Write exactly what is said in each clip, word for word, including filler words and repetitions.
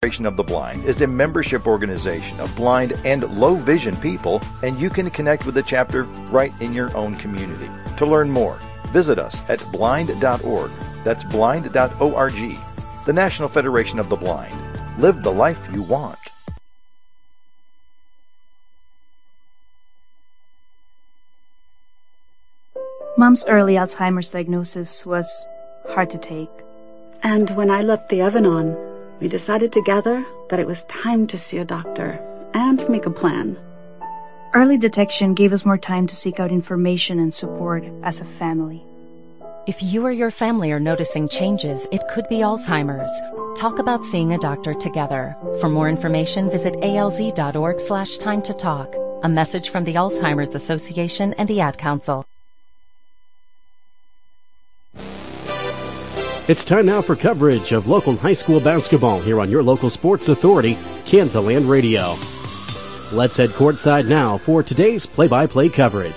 Federation of the Blind is a membership organization of blind and low vision people, and you can connect with the chapter right in your own community. To learn more, visit us at blind dot org. That's blind dot org. The National Federation of the Blind. Live the life you want. Mom's early Alzheimer's diagnosis was hard to take. And when I left the oven on, we decided together that it was time to see a doctor and make a plan. Early detection gave us more time to seek out information and support as a family. If you or your family are noticing changes, it could be Alzheimer's. Talk about seeing a doctor together. For more information, visit A L Z dot org slash time to talk. A message from the Alzheimer's Association and the Ad Council. It's time now for coverage of local high school basketball here on your local sports authority, Kansaland Radio. Let's head courtside now for today's play-by-play coverage.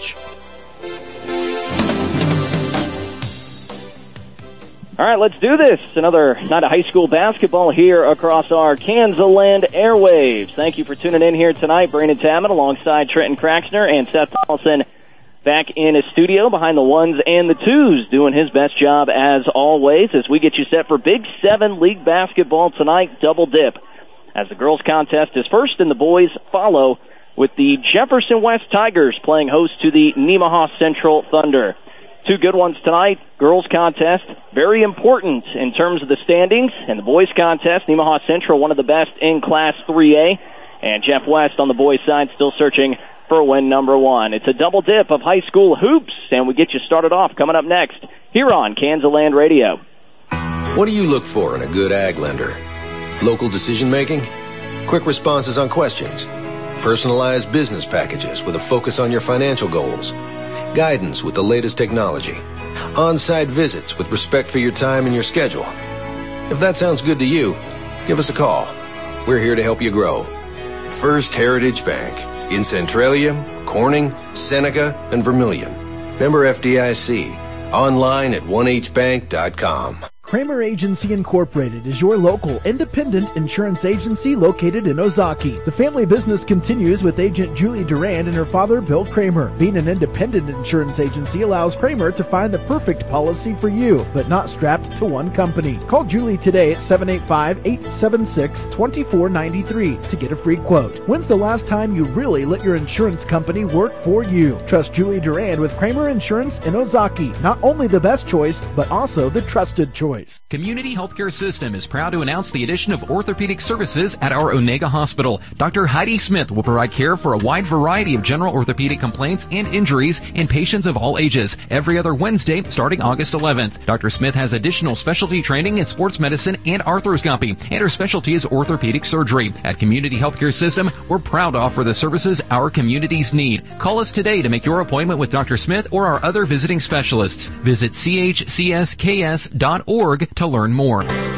All right, let's do this. Another night of high school basketball here across our Kansaland airwaves. Thank you for tuning in here tonight. Brandon Tamman alongside Trenton Kraxner and Seth Donaldson back in his studio behind the ones and the twos, doing his best job as always as we get you set for Big Seven League basketball tonight, double dip. As the girls contest is first and the boys follow with the Jefferson West Tigers playing host to the Nemaha Central Thunder. Two good ones tonight. Girls contest, very important in terms of the standings. And the boys contest, Nemaha Central, one of the best in Class three A. And Jeff West on the boys' side still searching for win number one. It's a double dip of high school hoops, and we get you started off coming up next here on Kansaland Radio. What do you look for in a good ag lender? Local decision making? Quick responses on questions? Personalized business packages with a focus on your financial goals? Guidance with the latest technology? On-site visits with respect for your time and your schedule? If that sounds good to you, give us a call. We're here to help you grow. First Heritage Bank. In Centralia, Corning, Seneca, and Vermilion. Member F D I C. Online at one h bank dot com. Kramer Agency Incorporated is your local independent insurance agency located in Ozaki. The family business continues with agent Julie Durand and her father, Bill Kramer. Being an independent insurance agency allows Kramer to find the perfect policy for you, but not strapped to one company. Call Julie today at seven eight five, eight seven six, two four nine three to get a free quote. When's the last time you really let your insurance company work for you? Trust Julie Durand with Kramer Insurance in Ozaki. Not only the best choice, but also the trusted choice. Community Healthcare System is proud to announce the addition of orthopedic services at our Onega Hospital. Doctor Heidi Smith will provide care for a wide variety of general orthopedic complaints and injuries in patients of all ages every other Wednesday starting August eleventh. Doctor Smith has additional specialty training in sports medicine and arthroscopy, and her specialty is orthopedic surgery. At Community Healthcare System, we're proud to offer the services our communities need. Call us today to make your appointment with Doctor Smith or our other visiting specialists. Visit c h c s k s dot org to learn more.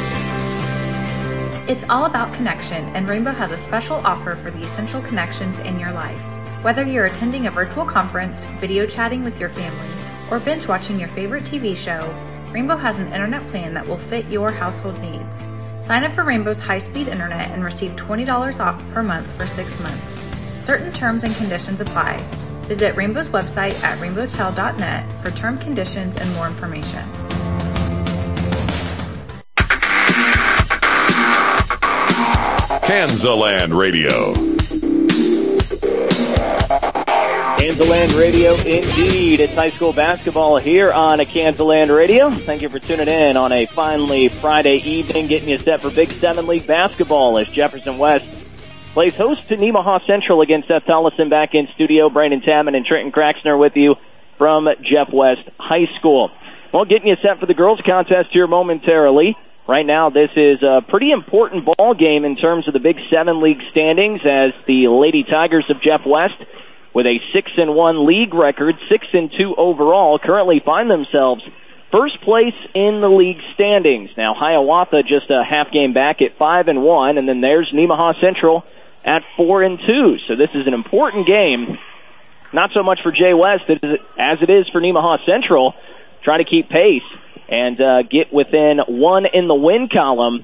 It's all about connection, and Rainbow has a special offer for the essential connections in your life. Whether you're attending a virtual conference, video chatting with your family, or binge watching your favorite T V show, Rainbow has an internet plan that will fit your household needs. Sign up for Rainbow's high-speed internet and receive twenty dollars off per month for six months. Certain terms and conditions apply. Visit Rainbow's website at rainbow tel dot net for term conditions and more information. Kansaland Radio. Kansaland Radio, indeed. It's high school basketball here on a Kansaland Radio. Thank you for tuning in on a finally Friday evening, getting you set for Big Seven League basketball as Jefferson West plays host to Nemaha Central against Seth Tollison. Back in studio, Brandon Tamman and Trenton Kraxner with you from Jeff West High School. Well, getting you set for the girls contest here momentarily. Right now, this is a pretty important ball game in terms of the Big Seven League standings, as the Lady Tigers of Jeff West, with a six and one league record, six and two overall, currently find themselves first place in the league standings. Now, Hiawatha just a half game back at five and one, and then there's Nemaha Central at four and two. So this is an important game, not so much for Jay West as it is for Nemaha Central, trying to keep pace and uh, get within one in the win column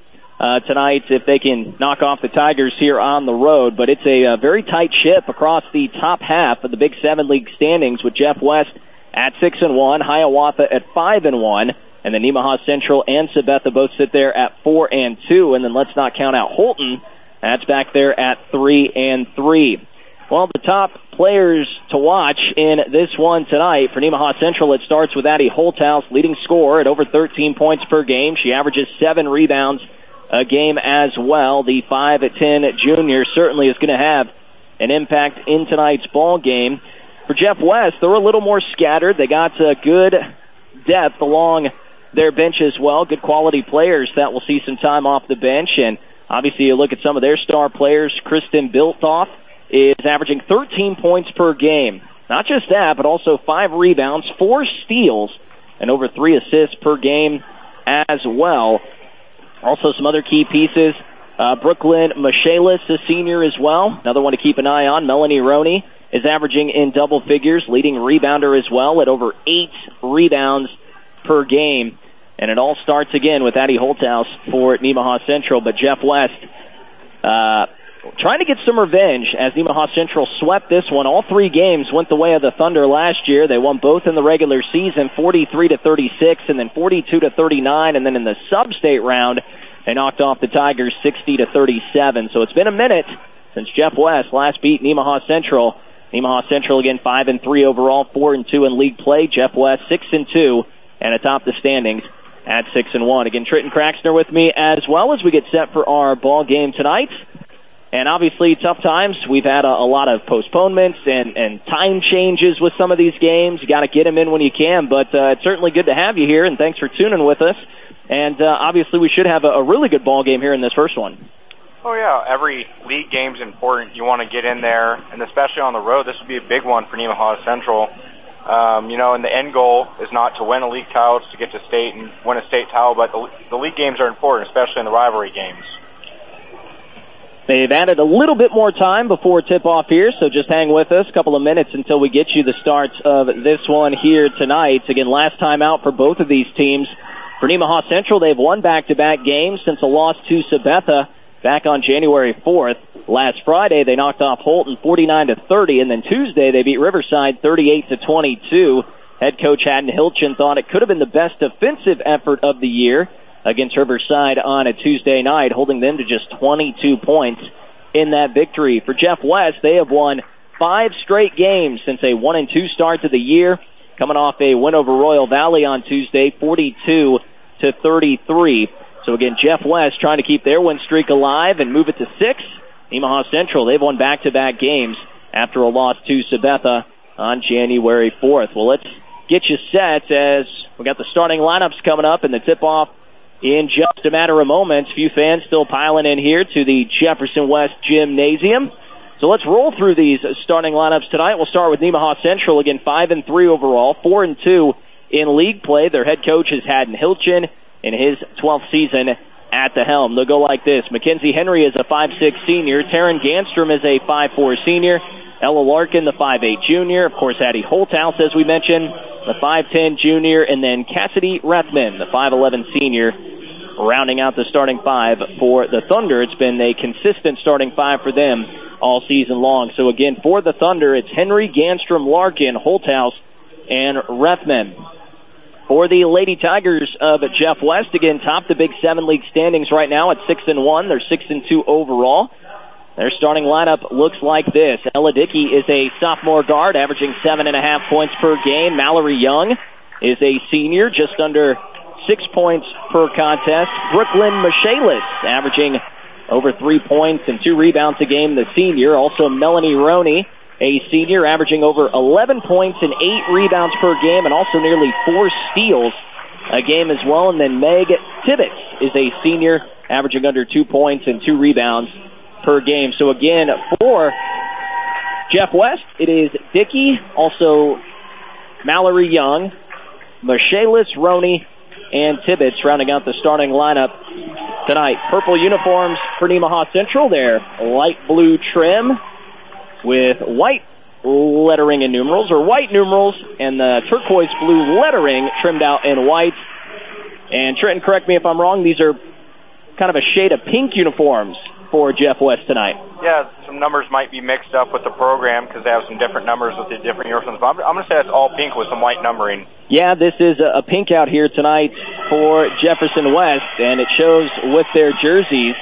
uh, tonight if they can knock off the Tigers here on the road. But it's a, a very tight ship across the top half of the Big Seven League standings with Jeff West at six and one, Hiawatha at five and one, and then Nemaha Central and Sabetha both sit there at four and two, and then let's not count out Holton. That's back there at three and three. Well, the top players to watch in this one tonight for Nemaha Central, it starts with Addie Holthouse, leading scorer at over thirteen points per game. She averages seven rebounds a game as well. The five at ten junior certainly is going to have an impact in tonight's ball game. For Jeff West, they're a little more scattered. They got uh, good depth along their bench as well. Good quality players that will see some time off the bench. And obviously you look at some of their star players. Kristen Biltoff is averaging thirteen points per game. Not just that, but also five rebounds, four steals, and over three assists per game as well. Also some other key pieces. Uh, Brooklyn Michaelis, a senior as well. Another one to keep an eye on. Melanie Roney is averaging in double figures, leading rebounder as well at over eight rebounds per game. And it all starts again with Addie Holthouse for Nemaha Central. But Jeff West uh, trying to get some revenge as Nemaha Central swept this one. All three games went the way of the Thunder last year. They won both in the regular season, forty-three to thirty-six, and then forty-two to thirty-nine. And then in the sub-state round, they knocked off the Tigers sixty to thirty-seven. So it's been a minute since Jeff West last beat Nemaha Central. Nemaha Central again five and three overall, four and two in league play. Jeff West six and two and atop the standings at six and one. Again, Trenton Craxner with me as well as we get set for our ball game tonight. And obviously, tough times. We've had a, a lot of postponements and, and time changes with some of these games. You got to get them in when you can, but uh, it's certainly good to have you here, and thanks for tuning with us. And uh, obviously, we should have a, a really good ball game here in this first one. Oh, yeah. Every league game's important. You want to get in there, and especially on the road, this would be a big one for Nemaha Central. Um, you know, and the end goal is not to win a league title, it's to get to state and win a state title, but the, the league games are important, especially in the rivalry games. They've added a little bit more time before tip-off here, so just hang with us a couple of minutes until we get you the starts of this one here tonight. Again, last time out for both of these teams. For Nemaha Central, they've won back-to-back games since a loss to Sabetha back on January fourth. Last Friday, they knocked off Holton forty-nine to thirty, and then Tuesday they beat Riverside thirty-eight to twenty-two. Head coach Haddon Hilchin thought it could have been the best defensive effort of the year against Riverside on a Tuesday night, holding them to just twenty-two points in that victory. For Jeff West, they have won five straight games since a one and two start to the year, coming off a win over Royal Valley on Tuesday, forty-two to thirty-three. So again, Jeff West trying to keep their win streak alive and move it to six. Nemaha Central, they've won back-to-back games after a loss to Sabetha on January fourth. Well, let's get you set as we got the starting lineups coming up and the tip-off in just a matter of moments. Few fans still piling in here to the Jefferson West Gymnasium. So let's roll through these starting lineups tonight. We'll start with Nemaha Central, again five and three overall, four and two in league play. Their head coach is Haddon Hilchin in his twelfth season at the helm. They'll go like this. Mackenzie Henry is a five six senior. Taryn Ganstrom is a five four senior. Ella Larkin, the five eight junior. Of course, Addie Holthouse, as we mentioned, the five ten junior. And then Cassidy Rathman, the five eleven senior, rounding out the starting five for the Thunder. It's been a consistent starting five for them all season long. So again, for the Thunder, it's Henry, Ganstrom, Larkin, Holthouse, and Rathman. For the Lady Tigers of Jeff West, again, top the Big Seven League standings right now at six and one. They're six and two overall. Their starting lineup looks like this. Ella Dickey is a sophomore guard, averaging seven and a half points per game. Mallory Young is a senior, just under six points per contest. Brooklyn Michaelis, averaging over three points and two rebounds a game, the senior. Also Melanie Roney, a senior, averaging over eleven points and eight rebounds per game, and also nearly four steals a game as well. And then Meg Tibbetts is a senior, averaging under two points and two rebounds per game. So again, for Jeff West, it is Dickey, also Mallory Young, Michaelis, Roney, and Tibbetts rounding out the starting lineup tonight. Purple uniforms for Nemaha Central. They're light blue trim with white lettering and numerals, or white numerals, and the turquoise blue lettering trimmed out in white. And Trenton, correct me if I'm wrong, these are kind of a shade of pink uniforms for Jeff West tonight. Yeah, some numbers might be mixed up with the program because they have some different numbers with the different uniforms. But I'm, I'm going to say that's all pink with some white numbering. Yeah, this is a, a pink out here tonight for Jefferson West, and it shows with their jerseys.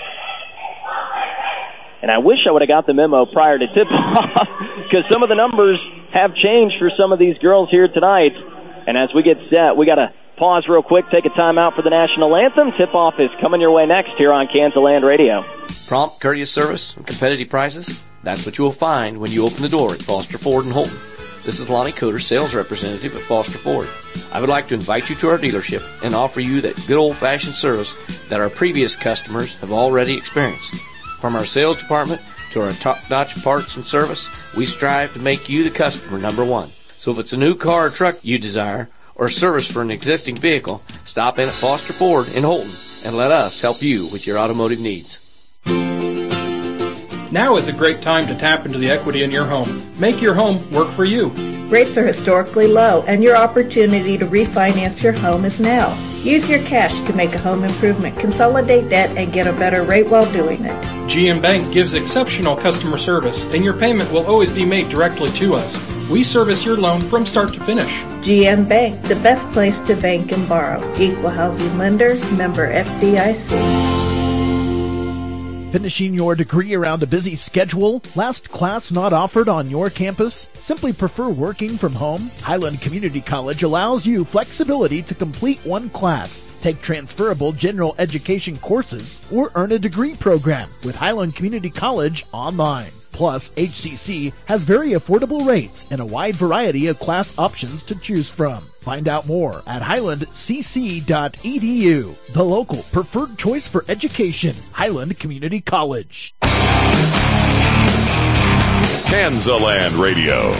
And I wish I would have got the memo prior to tip-off because some of the numbers have changed for some of these girls here tonight. And as we get set, we got to pause real quick, take a timeout for the national anthem. Tip-off is coming your way next here on Kansas Land Radio. Prompt, courteous service, and competitive prices. That's what you will find when you open the door at Foster Ford in Holton. This is Lonnie Coder, sales representative at Foster Ford. I would like to invite you to our dealership and offer you that good old-fashioned service that our previous customers have already experienced. From our sales department to our top-notch parts and service, we strive to make you the customer number one. So if it's a new car or truck you desire, or service for an existing vehicle, stop in at Foster Ford in Holton and let us help you with your automotive needs. Now is a great time to tap into the equity in your home. Make your home work for you. Rates are historically low, and your opportunity to refinance your home is now. Use your cash to make a home improvement, consolidate debt, and get a better rate while doing it. G M Bank gives exceptional customer service, and your payment will always be made directly to us. We service your loan from start to finish. G M Bank, the best place to bank and borrow. Equal housing lender, member F D I C. Finishing your degree around a busy schedule? Last class not offered on your campus? Simply prefer working from home? Highland Community College allows you flexibility to complete one class, take transferable general education courses, or earn a degree program with Highland Community College online. Plus, H C C has very affordable rates and a wide variety of class options to choose from. Find out more at highland c c dot e d u, the local preferred choice for education, Highland Community College. Kansaland Radio.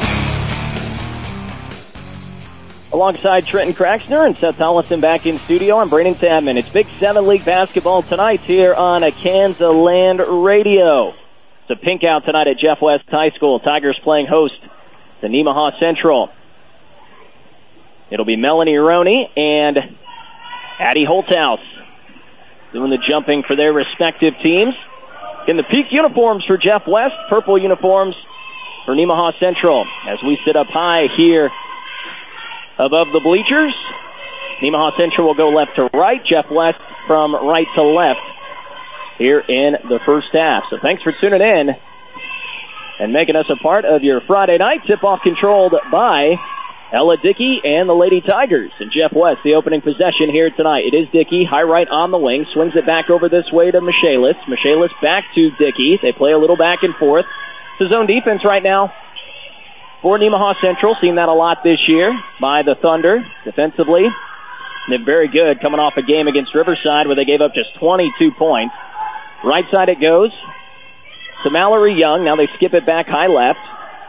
Alongside Trenton Craxner and Seth Tollison back in studio, I'm Brandon Tadman. It's Big Seven League basketball tonight here on a Kansaland Radio. It's a pink out tonight at Jeff West High School. Tigers playing host to Nemaha Central. It'll be Melanie Roney and Addie Holthouse doing the jumping for their respective teams. In the pink uniforms for Jeff West, purple uniforms for Nemaha Central. As we sit up high here above the bleachers, Nemaha Central will go left to right, Jeff West from right to left here in the first half. So thanks for tuning in and making us a part of your Friday night. Tip-off controlled by Ella Dickey and the Lady Tigers. And Jeff West, the opening possession here tonight. It is Dickey, high right on the wing, swings it back over this way to Michaelis. Michaelis back to Dickey. They play a little back and forth. It's a zone defense right now for Nemaha Central. Seen that a lot this year by the Thunder defensively. They're very good coming off a game against Riverside where they gave up just twenty-two points. Right side it goes to Mallory Young. Now they skip it back high left.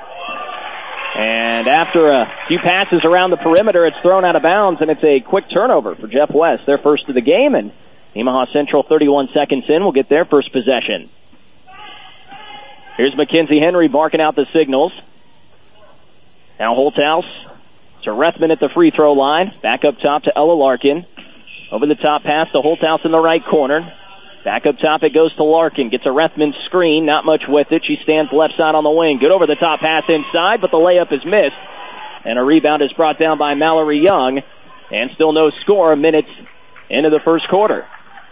And after a few passes around the perimeter, it's thrown out of bounds, and it's a quick turnover for Jeff West. Their first of the game, and Nemaha Central, thirty-one seconds in, will get their first possession. Here's Mackenzie Henry barking out the signals. Now Holthouse to Rethman at the free throw line. Back up top to Ella Larkin. Over the top pass to Holthouse in the right corner. Back up top it goes to Larkin. Gets a Rethman screen. Not much with it. She stands left side on the wing. Good over the top pass inside, but the layup is missed. And a rebound is brought down by Mallory Young. And still no score minutes into the first quarter.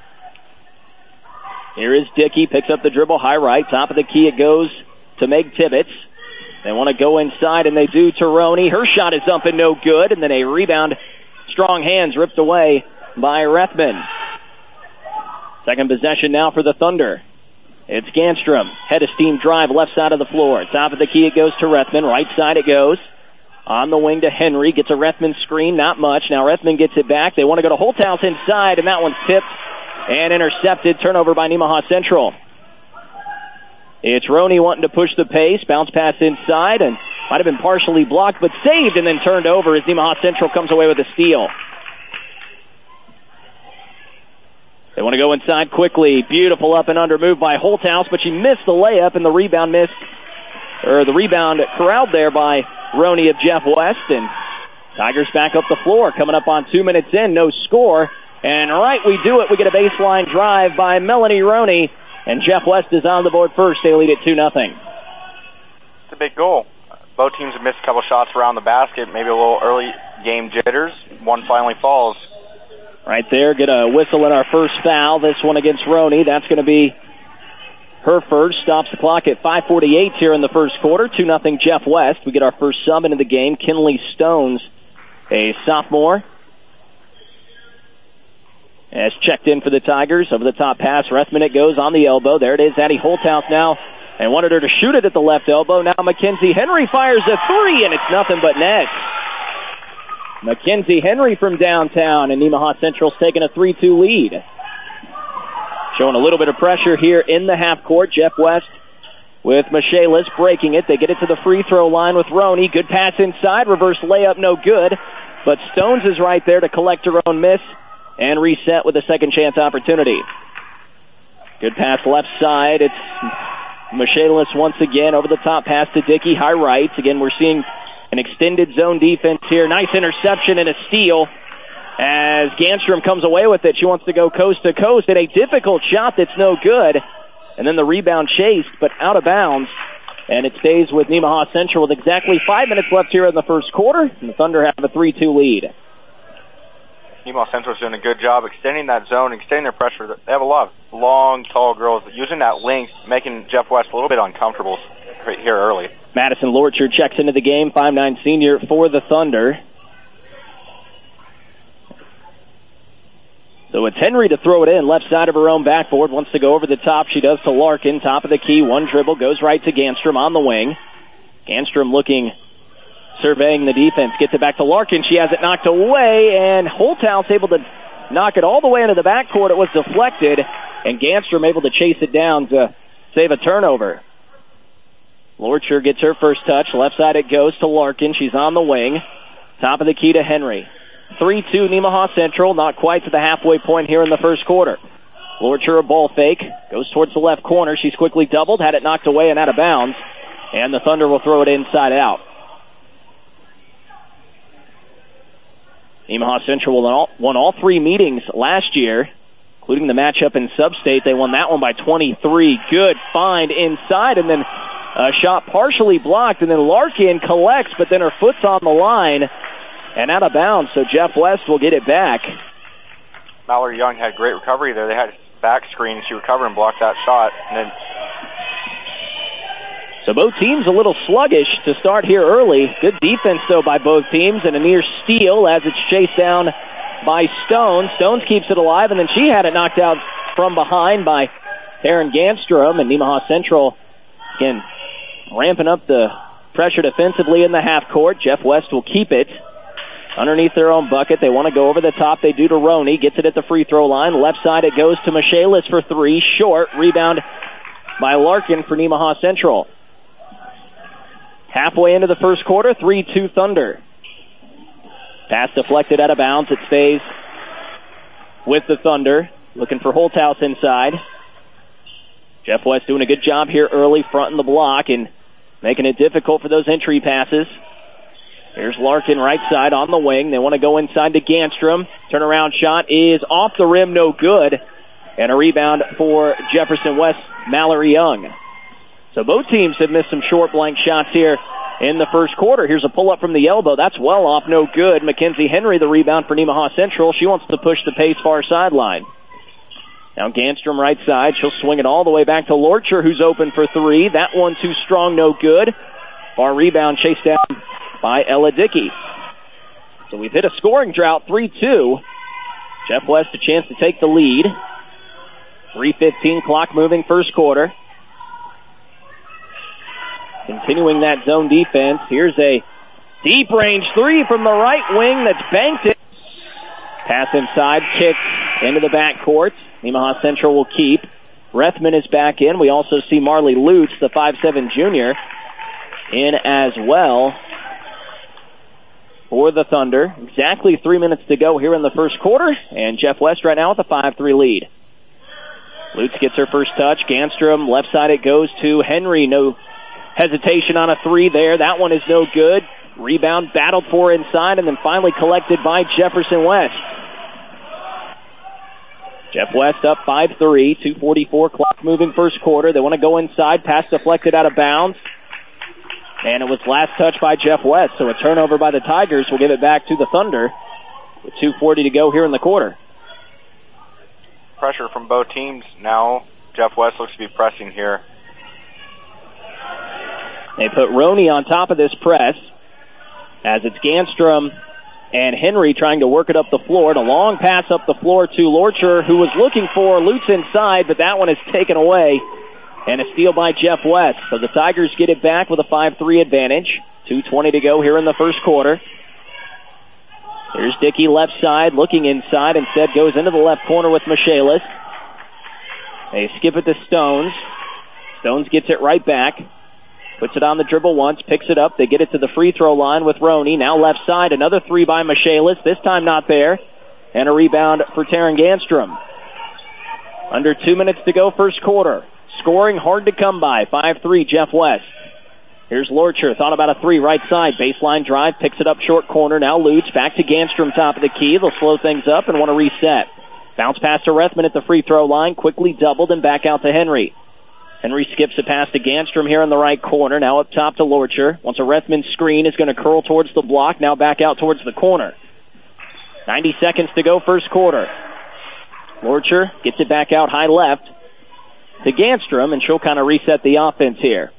Here is Dickey. Picks up the dribble high right. Top of the key it goes to Meg Tibbetts. They want to go inside, and they do to Roney. Her shot is up and no good. And then a rebound. Strong hands ripped away by Rethman. Second possession now for the Thunder. It's Ganstrom. Head of steam drive left side of the floor. Top of the key it goes to Rethman. Right side it goes. On the wing to Henry. Gets a Rethman screen. Not much. Now Rethman gets it back. They want to go to Holthouse inside, and that one's tipped and intercepted. Turnover by Nemaha Central. It's Roney wanting to push the pace. Bounce pass inside, and might have been partially blocked, but saved and then turned over as Nemaha Central comes away with a steal. They want to go inside quickly. Beautiful up and under move by Holthouse, but she missed the layup, and the rebound missed, or the rebound corralled there by Roney of Jeff West, and Tigers back up the floor, coming up on two minutes in, no score And right, we do it. We get a baseline drive by Melanie Roney, and Jeff West is on the board first. They lead it two nothing. It's a big goal. Both teams have missed a couple shots around the basket, maybe a little early game jitters. One finally falls. Right there, get a whistle in our first foul. This one against Roney. That's going to be her first. Stops the clock at five forty-eight here in the first quarter. two nothing Jeff West. We get our first sub into the game. Kinley Stones, a sophomore, has checked in for the Tigers. Over the top pass. Rethman, it goes on the elbow. There it is. Addie Holthouse now. And wanted her to shoot it at the left elbow. Now Mackenzie Henry fires a three, and it's nothing but net. Mackenzie Henry from downtown, and Nemaha Central's taking a three two lead. Showing a little bit of pressure here in the half court. Jeff West with Michaelis breaking it. They get it to the free throw line with Roney. Good pass inside. Reverse layup, no good. But Stones is right there to collect her own miss and reset with a second chance opportunity. Good pass left side. It's Michaelis once again over the top pass to Dickey. High right. Again, we're seeing an extended zone defense here. Nice interception and a steal as Ganstrom comes away with it. She wants to go coast to coast at a difficult shot that's no good. And then the rebound chased, but out of bounds. And it stays with Nemaha Central with exactly five minutes left here in the first quarter. And the Thunder have a three two lead. Nemaha Central's doing a good job extending that zone, extending their pressure. They have a lot of long, tall girls using that length, making Jeff West a little bit uncomfortable right here early. Madison Lorcher checks into the game, five nine senior for the Thunder. So it's Henry to throw it in, left side of her own backboard. Wants to go over the top. She does to Larkin, top of the key. One dribble, goes right to Ganstrom on the wing. Ganstrom looking, surveying the defense. Gets it back to Larkin. She has it knocked away, and Holthouse able to knock it all the way into the backcourt. It was deflected, and Ganstrom able to chase it down to save a turnover. Lorcher gets her first touch. Left side it goes to Larkin. She's on the wing. Top of the key to Henry. three two Nemaha Central, not quite to the halfway point here in the first quarter. Lorcher, a ball fake, goes towards the left corner. She's quickly doubled, had it knocked away and out of bounds, and the Thunder will throw it inside out. Nemaha Central won all, won all three meetings last year, including the matchup in Sub-State. They won that one by twenty-three. Good find inside, and then a shot partially blocked, and then Larkin collects, but then her foot's on the line and out of bounds, so Jeff West will get it back. Mallory Young had great recovery there. They had back screen. She recovered and blocked that shot. And then So both teams a little sluggish to start here early. Good defense, though, by both teams, and a near steal as it's chased down by Stones. Stones keeps it alive, and then she had it knocked out from behind by Taryn Ganstrom, and Nemaha Central, again, ramping up the pressure defensively in the half court. Jeff West will keep it underneath their own bucket. They want to go over the top. They do to Roney. Gets it at the free throw line. Left side it goes to Michaelis for three. Short. Rebound by Larkin for Nemaha Central. Halfway into the first quarter, three two Thunder. Pass deflected out of bounds. It stays with the Thunder. Looking for Holthouse inside. Jeff West doing a good job here early, fronting the block and making it difficult for those entry passes. Here's Larkin right side on the wing. They want to go inside to Ganstrom. Turnaround shot is off the rim, no good. And a rebound for Jefferson West, Mallory Young. So both teams have missed some short blank shots here in the first quarter. Here's a pull-up from the elbow. That's well off, no good. Mackenzie Henry, the rebound for Nemaha Central. She wants to push the pace far sideline. Now Ganstrom right side. She'll swing it all the way back to Lorcher, who's open for three. That one too strong, no good. Far rebound chased down by Ella Dickey. So we've hit a scoring drought, three two. Jeff West a chance to take the lead. three fifteen clock moving first quarter. Continuing that zone defense. Here's a deep range three from the right wing that's banked it. Pass inside, kick into the backcourt. Nemaha Central will keep. Rethman is back in. We also see Marley Lutz, the five seven junior, in as well for the Thunder. Exactly three minutes to go here in the first quarter, and Jeff West right now with a five three lead. Lutz gets her first touch. Ganstrom, left side it goes to Henry. No hesitation on a three there. That one is no good. Rebound battled for inside, and then finally collected by Jefferson West. Jeff West up five three, two forty-four clock moving first quarter. They want to go inside, pass deflected out of bounds. And it was last touch by Jeff West, so a turnover by the Tigers will give it back to the Thunder with two forty to go here in the quarter. Pressure from both teams now. Jeff West looks to be pressing here. They put Roney on top of this press as it's Ganstrom and Henry trying to work it up the floor. And a long pass up the floor to Lorcher, who was looking for Lutz inside, but that one is taken away. And a steal by Jeff West. So the Tigers get it back with a five three advantage. two twenty to go here in the first quarter. Here's Dickey left side, looking inside. Instead goes into the left corner with Michaelis. They skip it to Stones. Stones gets it right back. Puts it on the dribble once, picks it up. They get it to the free throw line with Roney. Now left side, another three by Michaelis. This time not there. And a rebound for Taron Ganstrom. Under two minutes to go first quarter. Scoring hard to come by. five three, Jeff West. Here's Lorcher. Thought about a three right side. Baseline drive, picks it up short corner. Now Lutz back to Ganstrom, top of the key. They'll slow things up and want to reset. Bounce pass to Rethman at the free throw line. Quickly doubled and back out to Henry. Henry skips a pass to Ganstrom here in the right corner. Now up top to Lorcher. Once a Rethman screen is going to curl towards the block. Now back out towards the corner. ninety seconds to go first quarter. Lorcher gets it back out high left to Ganstrom, and she'll kind of reset the offense here.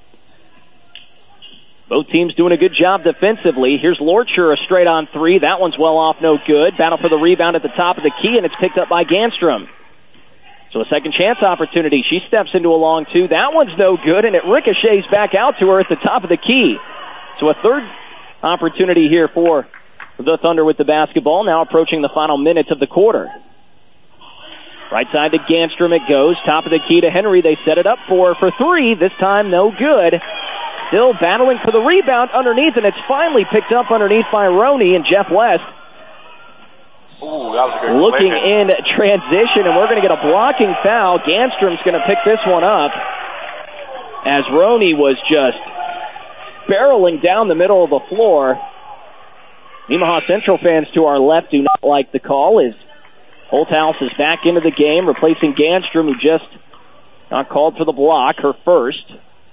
Both teams doing a good job defensively. Here's Lorcher, a straight-on three. That one's well off, no good. Battle for the rebound at the top of the key, and it's picked up by Ganstrom. So a second chance opportunity. She steps into a long two. That one's no good, and it ricochets back out to her at the top of the key. So a third opportunity here for the Thunder with the basketball, now approaching the final minutes of the quarter. Right side to Ganstrom it goes. Top of the key to Henry. They set it up for for three. This time no good. Still battling for the rebound underneath, and it's finally picked up underneath by Roney and Jeff West. Ooh, that was a good looking collision. in transition, and we're going to get a blocking foul. Ganstrom's going to pick this one up as Roney was just barreling down the middle of the floor. Nemaha Central fans to our left do not like the call as Holthouse is back into the game, replacing Ganstrom, who just not called for the block, her first.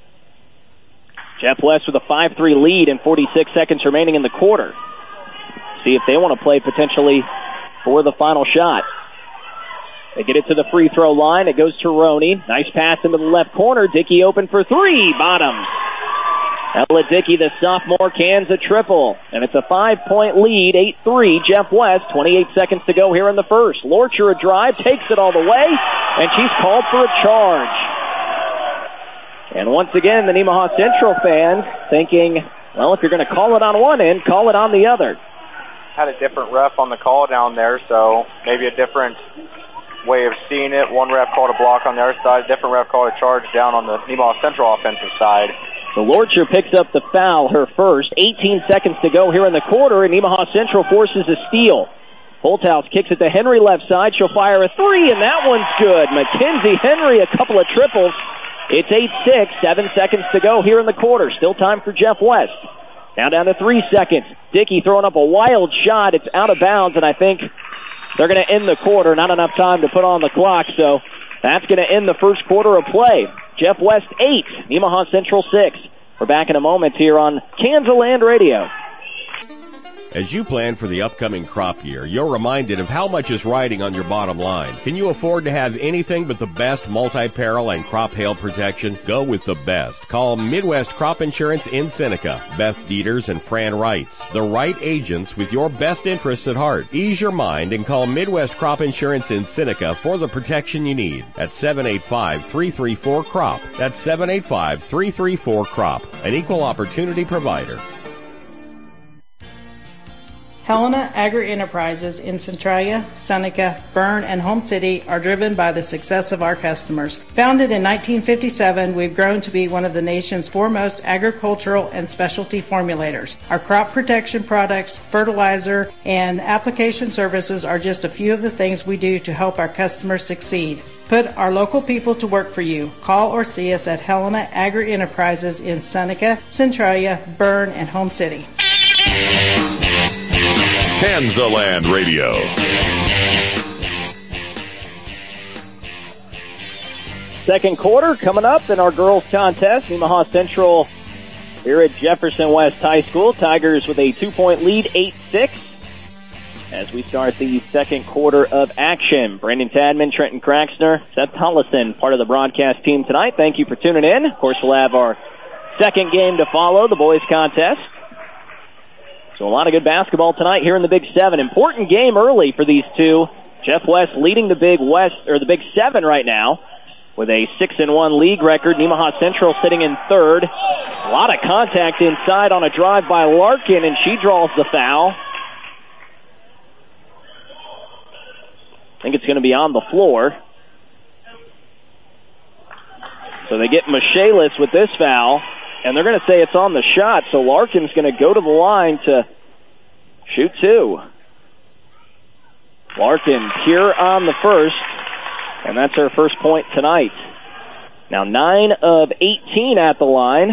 Jeff West with a five three lead and forty-six seconds remaining in the quarter. See if they want to play potentially for the final shot. They get it to the free throw line. It goes to Roney. Nice pass into the left corner. Dickey open for three. Bottoms. Ella Dickey, the sophomore, cans a triple. And it's a five-point lead, eight three, Jeff West. twenty-eight seconds to go here in the first. Lorcher a drive, takes it all the way, and she's called for a charge. And once again, the Nemaha Central fans thinking, well, if you're going to call it on one end, call it on the other. Had a different ref on the call down there, so maybe a different way of seeing it. One ref called a block on the other side, different ref called a charge down on the Nemaha Central offensive side. So Lorcher picks up the foul, her first. eighteen seconds to go here in the quarter, and Nemaha Central forces a steal. Holthouse kicks it to Henry left side. She'll fire a three, and that one's good. Mackenzie Henry, a couple of triples. It's eight six, seven seconds to go here in the quarter. Still time for Jeff West. Now down to three seconds. Dickey throwing up a wild shot. It's out of bounds, and I think they're going to end the quarter. Not enough time to put on the clock, so that's going to end the first quarter of play. Jeff West eight, Nemaha Central six. We're back in a moment here on Kansas Land Radio. As you plan for the upcoming crop year, you're reminded of how much is riding on your bottom line. Can you afford to have anything but the best multi-peril and crop hail protection? Go with the best. Call Midwest Crop Insurance in Seneca. Beth Dieters and Fran Wrights, the right agents with your best interests at heart. Ease your mind and call Midwest Crop Insurance in Seneca for the protection you need at seven eight five, three three four, C R O P. That's seven eight five, three three four, C R O P, an equal opportunity provider. Helena Agri-Enterprises in Centralia, Seneca, Berne, and Home City are driven by the success of our customers. Founded in nineteen fifty-seven, we've grown to be one of the nation's foremost agricultural and specialty formulators. Our crop protection products, fertilizer, and application services are just a few of the things we do to help our customers succeed. Put our local people to work for you. Call or see us at Helena Agri-Enterprises in Seneca, Centralia, Berne, and Home City. Kansas Land Radio. second quarter coming up in our girls contest. Nemaha Central here at Jefferson West High School. Tigers with a two-point lead, eight six, as we start the second quarter of action. Brandon Tadman, Trenton Craxner, Seth Tollison, part of the broadcast team tonight. Thank you for tuning in. Of course, we'll have our second game to follow, the boys contest. So a lot of good basketball tonight here in the Big Seven. Important game early for these two. Jeff West leading the Big West, or the Big Seven right now, with a six and one league record. Nemaha Central sitting in third. A lot of contact inside on a drive by Larkin, and she draws the foul. I think it's going to be on the floor. So they get Michaelis with this foul, and they're going to say it's on the shot. So Larkin's going to go to the line to shoot two. Larkin pure on the first, and that's her first point tonight. Now nine of eighteen at the line.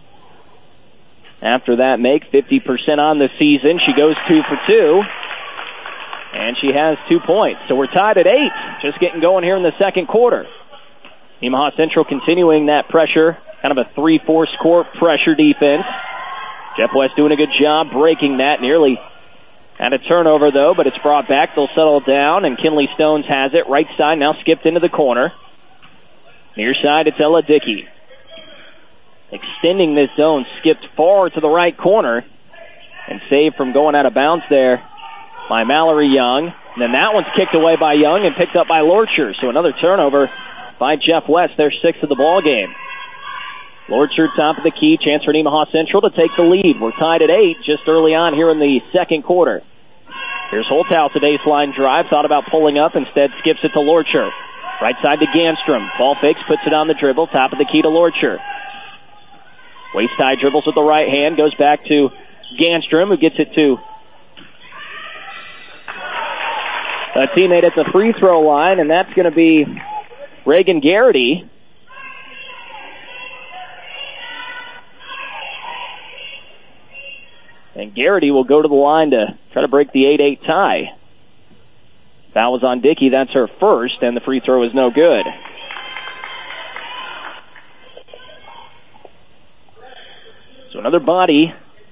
After that make, fifty percent on the season. She goes two for two, and she has two points. So we're tied at eight, just getting going here in the second quarter. Nemaha Central continuing that pressure, kind of a three four court pressure defense. Jeff West doing a good job breaking that. Nearly had a turnover, though, but it's brought back. They'll settle down, and Kinley Stones has it. Right side now skipped into the corner. Near side, it's Ella Dickey. Extending this zone, skipped far to the right corner, and saved from going out of bounds there by Mallory Young. And then that one's kicked away by Young and picked up by Lorcher. So another turnover by Jeff West, their sixth of the ball game. Lorcher top of the key, chance for Nemaha Central to take the lead. We're tied at eight just early on here in the second quarter. Here's Holthouse, a baseline drive, thought about pulling up, instead skips it to Lorcher. Right side to Ganstrom. Ball fakes, puts it on the dribble, top of the key to Lorcher. Waist high dribbles with the right hand, goes back to Ganstrom, who gets it to a teammate at the free throw line, and that's going to be Reagan Garrity. And Garrity will go to the line to try to break the eight eight tie. Foul was on Dickey. That's her first, and the free throw is no good. So another body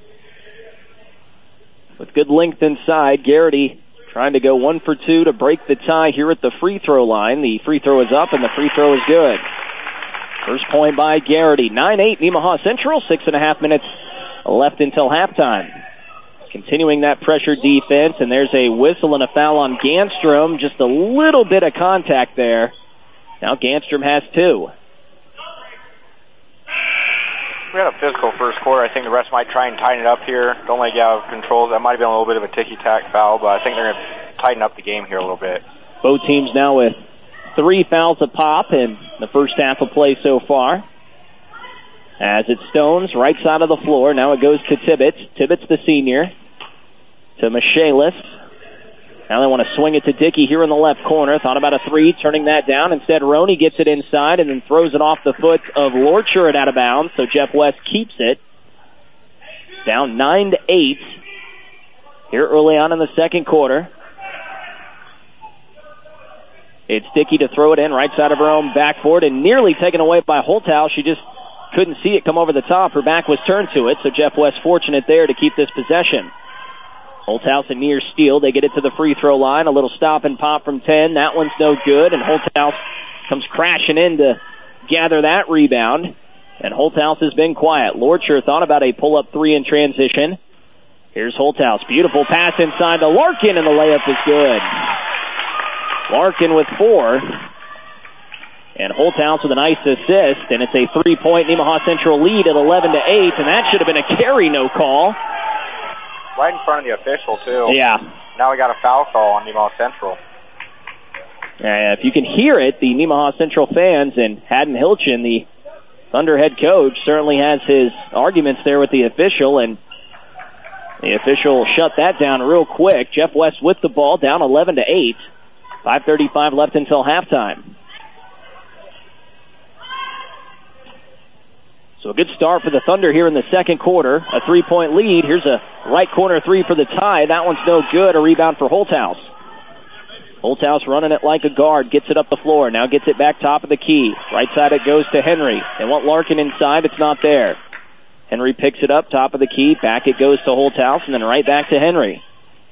with good length inside. Garrity trying to go one for two to break the tie here at the free throw line. The free throw is up, and the free throw is good. First point by Garrity. nine eight Nemaha Central. Six and a half minutes left until halftime. Continuing that pressure defense, and there's a whistle and a foul on Ganstrom. Just a little bit of contact there. Now Ganstrom has two. We had a physical first quarter. I think the refs might try and tighten it up here. Don't let it get out of control. That might have been a little bit of a ticky-tack foul, but I think they're going to tighten up the game here a little bit. Both teams now with three fouls a pop in the first half of play so far. As it's Stones, right side of the floor. Now it goes to Tibbetts. Tibbetts, the senior, to Michaelis. Now they want to swing it to Dickey here in the left corner. Thought about a three, turning that down. Instead, Roney gets it inside and then throws it off the foot of Lorcher and out of bounds. So Jeff West keeps it. Down nine to eight here early on in the second quarter. It's Dickey to throw it in right side of her own backboard and nearly taken away by Holthouse. She just couldn't see it come over the top. Her back was turned to it, so Jeff West fortunate there to keep this possession. Holthouse a near steal. They get it to the free throw line. A little stop and pop from ten. That one's no good, and Holthouse comes crashing in to gather that rebound. And Holthouse has been quiet. Lorcher thought about a pull-up three in transition. Here's Holthouse. Beautiful pass inside to Larkin, and the layup is good. Larkin with four. And Holthouse with a nice assist, and it's a three-point Nemaha Central lead at eleven to eight, and that should have been a carry, no call. Right in front of the official, too. Yeah. Now we got a foul call on Nemaha Central. Uh, if you can hear it, the Nemaha Central fans and Haddon Hilchin, the Thunder head coach, certainly has his arguments there with the official, and the official shut that down real quick. Jeff West with the ball, down eleven to eight. five thirty-five left until halftime. So a good start for the Thunder here in the second quarter. A three-point lead. Here's a right corner three for the tie. That one's no good. A rebound for Holthouse. Holthouse running it like a guard, gets it up the floor, now gets it back top of the key. Right side it goes to Henry. They want Larkin inside, it's not there. Henry picks it up, top of the key, back it goes to Holthouse, and then right back to Henry.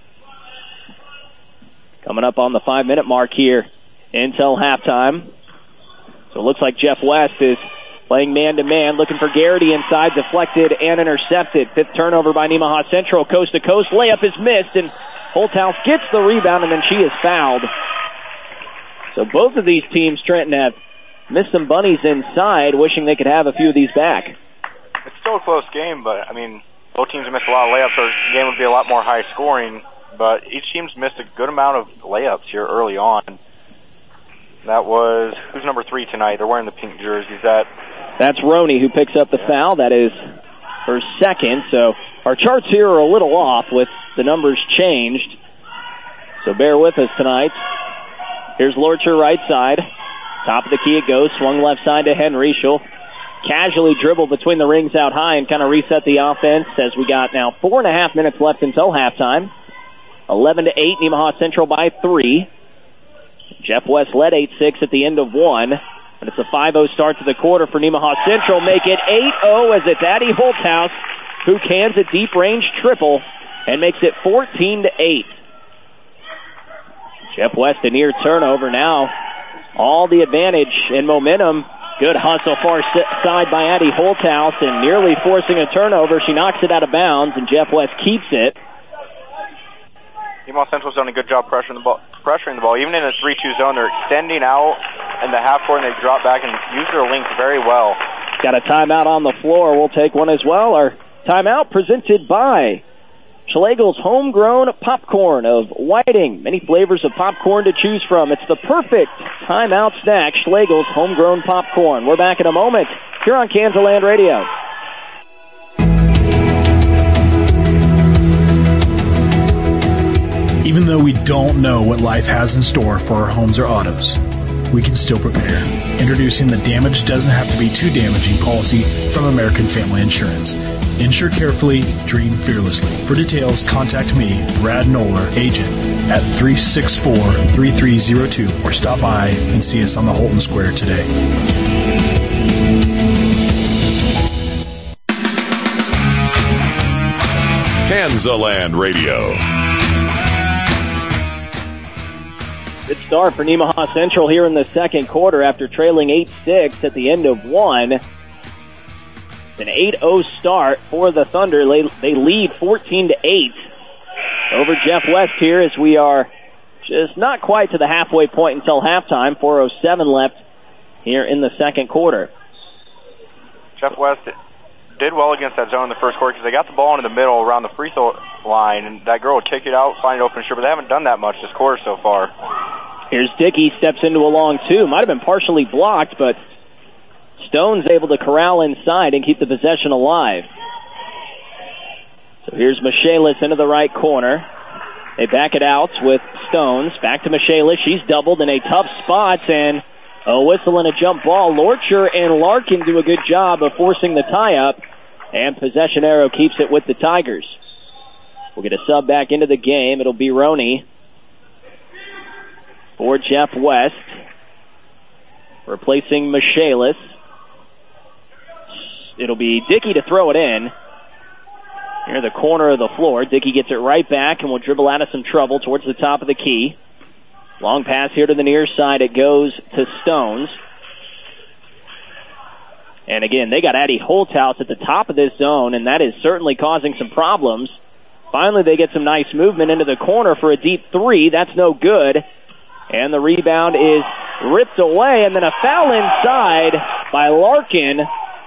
Coming up on the five-minute mark here until halftime. So it looks like Jeff West is playing man-to-man, looking for Garrity inside, deflected and intercepted. Fifth turnover by Nemaha Central, coast-to-coast. Layup is missed, and Holthouse gets the rebound, and then she is fouled. So both of these teams, Trenton, have missed some bunnies inside, wishing they could have a few of these back. It's still a close game, but, I mean, both teams have missed a lot of layups, so the game would be a lot more high-scoring. But each team's missed a good amount of layups here early on. That was, who's number three tonight? They're wearing the pink jerseys. That That's Roney who picks up the foul. That is her second. So our charts here are a little off with the numbers changed. So bear with us tonight. Here's Lorcher right side. Top of the key it goes. Swung left side to Henry. She'll casually dribble between the rings out high and kind of reset the offense as we got now four and a half minutes left until halftime. eleven to eight, Nemaha Central by three. Jeff West led eight six at the end of one. But it's a five oh start to the quarter for Nemaha Central. Make it eight oh as it's Addie Holthouse who cans a deep-range triple and makes it fourteen to eight. Jeff West a near turnover now. All the advantage and momentum. Good hustle far side by Addie Holthouse and nearly forcing a turnover. She knocks it out of bounds and Jeff West keeps it. Nemaha Central's done a good job pressuring the ball. Pressuring the ball, even in a three two zone, they're extending out in the half court, and they drop back and use their length very well. Got a timeout on the floor. We'll take one as well. Our timeout presented by Schlegel's homegrown popcorn of Whiting. Many flavors of popcorn to choose from. It's the perfect timeout snack. Schlegel's homegrown popcorn. We're back in a moment here on Kansas Land Radio. Even though we don't know what life has in store for our homes or autos, we can still prepare. Introducing the Damage Doesn't Have to Be Too Damaging policy from American Family Insurance. Insure carefully, dream fearlessly. For details, contact me, Brad Noller, agent, at three six four, three three zero two, or stop by and see us on the Holton Square today. Kansas Land Radio. Good start for Nemaha Central here in the second quarter after trailing eight six at the end of one. It's an eight oh start for the Thunder. They, they lead fourteen to eight over Jeff West here as we are just not quite to the halfway point until halftime. four oh seven left here in the second quarter. Jeff West did well against that zone in the first quarter because they got the ball into the middle around the free throw line, and that girl would kick it out, find an open shot, but they haven't done that much this quarter so far. Here's Dickey, steps into a long two. Might have been partially blocked, but Stone's able to corral inside and keep the possession alive. So here's Michaelis into the right corner. They back it out with Stones. Back to Michaelis. She's doubled in a tough spot, and a whistle and a jump ball. Lorcher and Larkin do a good job of forcing the tie-up, and possession arrow keeps it with the Tigers. We'll get a sub back into the game. It'll be Roney for Jeff West, replacing Michaelis. It'll be Dickey to throw it in. Near the corner of the floor. Dickey gets it right back and will dribble out of some trouble towards the top of the key. Long pass here to the near side. It goes to Stones. And again, they got Addie Holthouse at the top of this zone, and that is certainly causing some problems. Finally, they get some nice movement into the corner for a deep three. That's no good. And the rebound is ripped away, and then a foul inside by Larkin.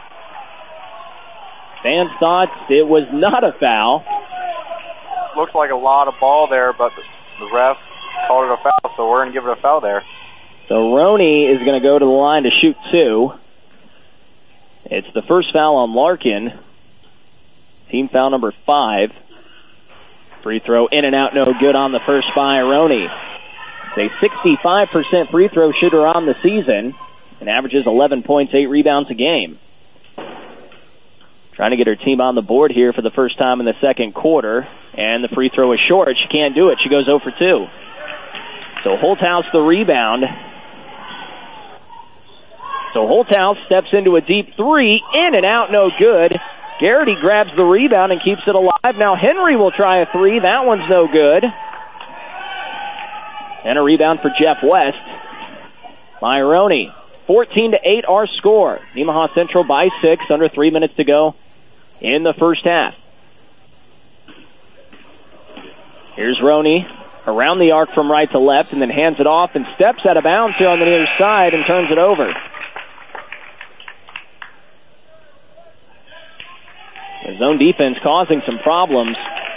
Fans thought it was not a foul. Looks like a lot of ball there, but the ref called it a foul, so we're going to give it a foul there. So Roney is going to go to the line to shoot two. It's the first foul on Larkin. Team foul number five. Free throw in and out, no good on the first by Roney. It's a sixty-five percent free throw shooter on the season and averages eleven points, eight rebounds a game. Trying to get her team on the board here for the first time in the second quarter, and the free throw is short. She can't do it. She goes oh for two. So Holthouse the rebound. So Holthouse steps into a deep three, in and out, no good. Garrity grabs the rebound and keeps it alive. Now Henry will try a three. That one's no good. And a rebound for Jeff West. Myroney. fourteen to eight our score. Nemaha Central by six, under three minutes to go in the first half. Here's Roney around the arc from right to left and then hands it off and steps out of bounds here on the near side and turns it over. The zone defense causing some problems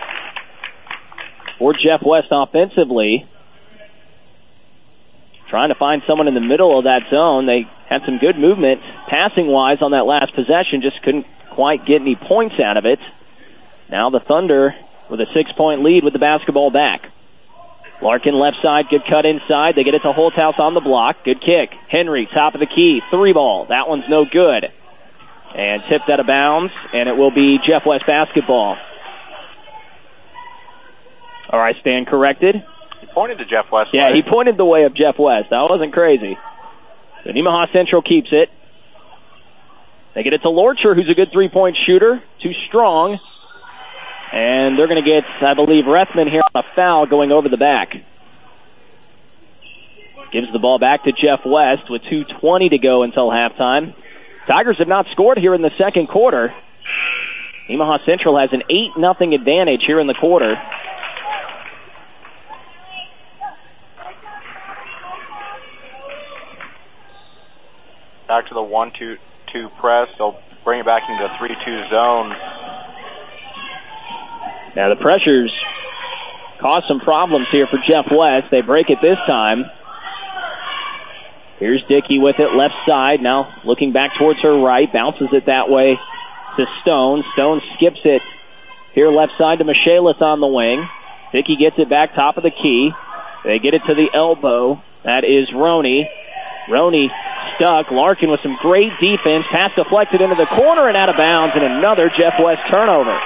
for Jeff West offensively. Trying to find someone in the middle of that zone. They had some good movement passing-wise on that last possession, just couldn't quite get any points out of it. Now the Thunder with a six-point lead with the basketball back. Larkin left side, good cut inside. They get it to Holthouse on the block. Good kick. Henry, top of the key, three ball. That one's no good. And tipped out of bounds, and it will be Jeff West basketball. All right, stand corrected. He pointed to Jeff West. Yeah, he pointed the way of Jeff West. That wasn't crazy. So Nemaha Central keeps it. They get it to Lorcher, who's a good three-point shooter. Too strong. And they're going to get, I believe, Rethman here on a foul going over the back. Gives the ball back to Jeff West with two twenty to go until halftime. Tigers have not scored here in the second quarter. Nemaha Central has an eight nothing advantage here in the quarter. Back to the one two two press. They'll bring it back into the three two zone. Now the pressures caused some problems here for Jeff West. They break it this time. Here's Dickey with it, left side. Now looking back towards her right. Bounces it that way to Stone. Stone skips it here left side to Michaelis on the wing. Dickey gets it back top of the key. They get it to the elbow. That is Roney. Roney stuck. Larkin with some great defense. Pass deflected into the corner and out of bounds, and another Jeff West turnover.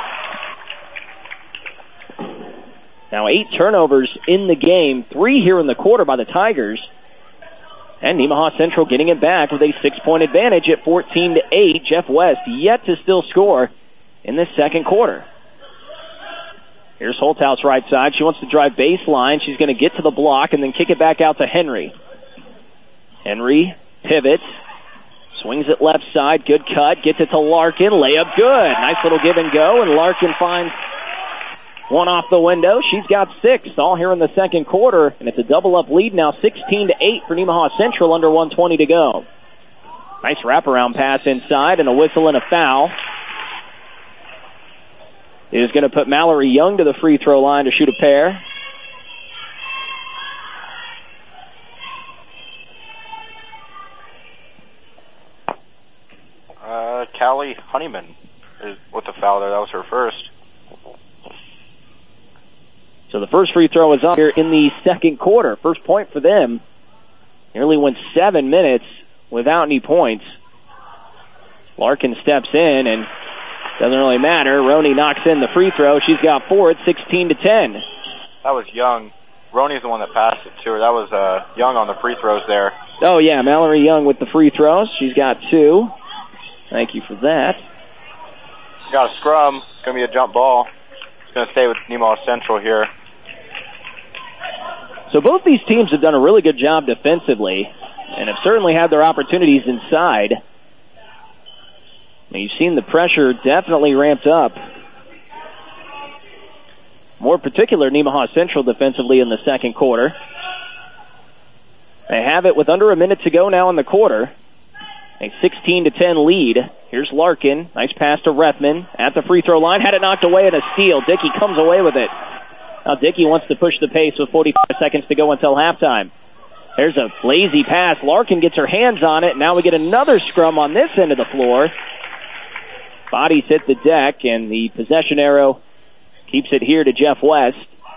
Now eight turnovers in the game, three here in the quarter by the Tigers. And Nemaha Central getting it back with a six-point advantage at fourteen to eight. Jeff West yet to still score in this second quarter. Here's Holthouse right side. She wants to drive baseline. She's going to get to the block and then kick it back out to Henry. Henry pivots, swings it left side, good cut, gets it to Larkin, layup good. Nice little give and go, and Larkin finds one off the window. She's got six all here in the second quarter, and it's a double-up lead now, sixteen to eight for Nemaha Central, under one twenty to go. Nice wraparound pass inside, and a whistle and a foul. It is going to put Mallory Young to the free throw line to shoot a pair. Uh, Callie Honeyman is with the foul there. That was her first. So the first free throw is up here in the second quarter. First point for them. Nearly went seven minutes without any points. Larkin steps in, and doesn't really matter. Roney knocks in the free throw. She's got four at sixteen to ten. That was Young. Roney's the one that passed it to her. That was uh, Young on the free throws there. Oh, yeah, Mallory Young with the free throws. She's got two. Thank you for that. Got a scrum. It's going to be a jump ball. It's going to stay with Nemaha Central here. So both these teams have done a really good job defensively and have certainly had their opportunities inside. You've seen the pressure definitely ramped up. More particular, Nemaha Central defensively in the second quarter. They have it with under a minute to go now in the quarter. A sixteen to ten lead. Here's Larkin. Nice pass to Rethman at the free throw line. Had it knocked away and a steal. Dickey comes away with it. Now Dickey wants to push the pace with forty-five seconds to go until halftime. There's a lazy pass. Larkin gets her hands on it. Now we get another scrum on this end of the floor. Bodies hit the deck, and the possession arrow keeps it here to Jeff West.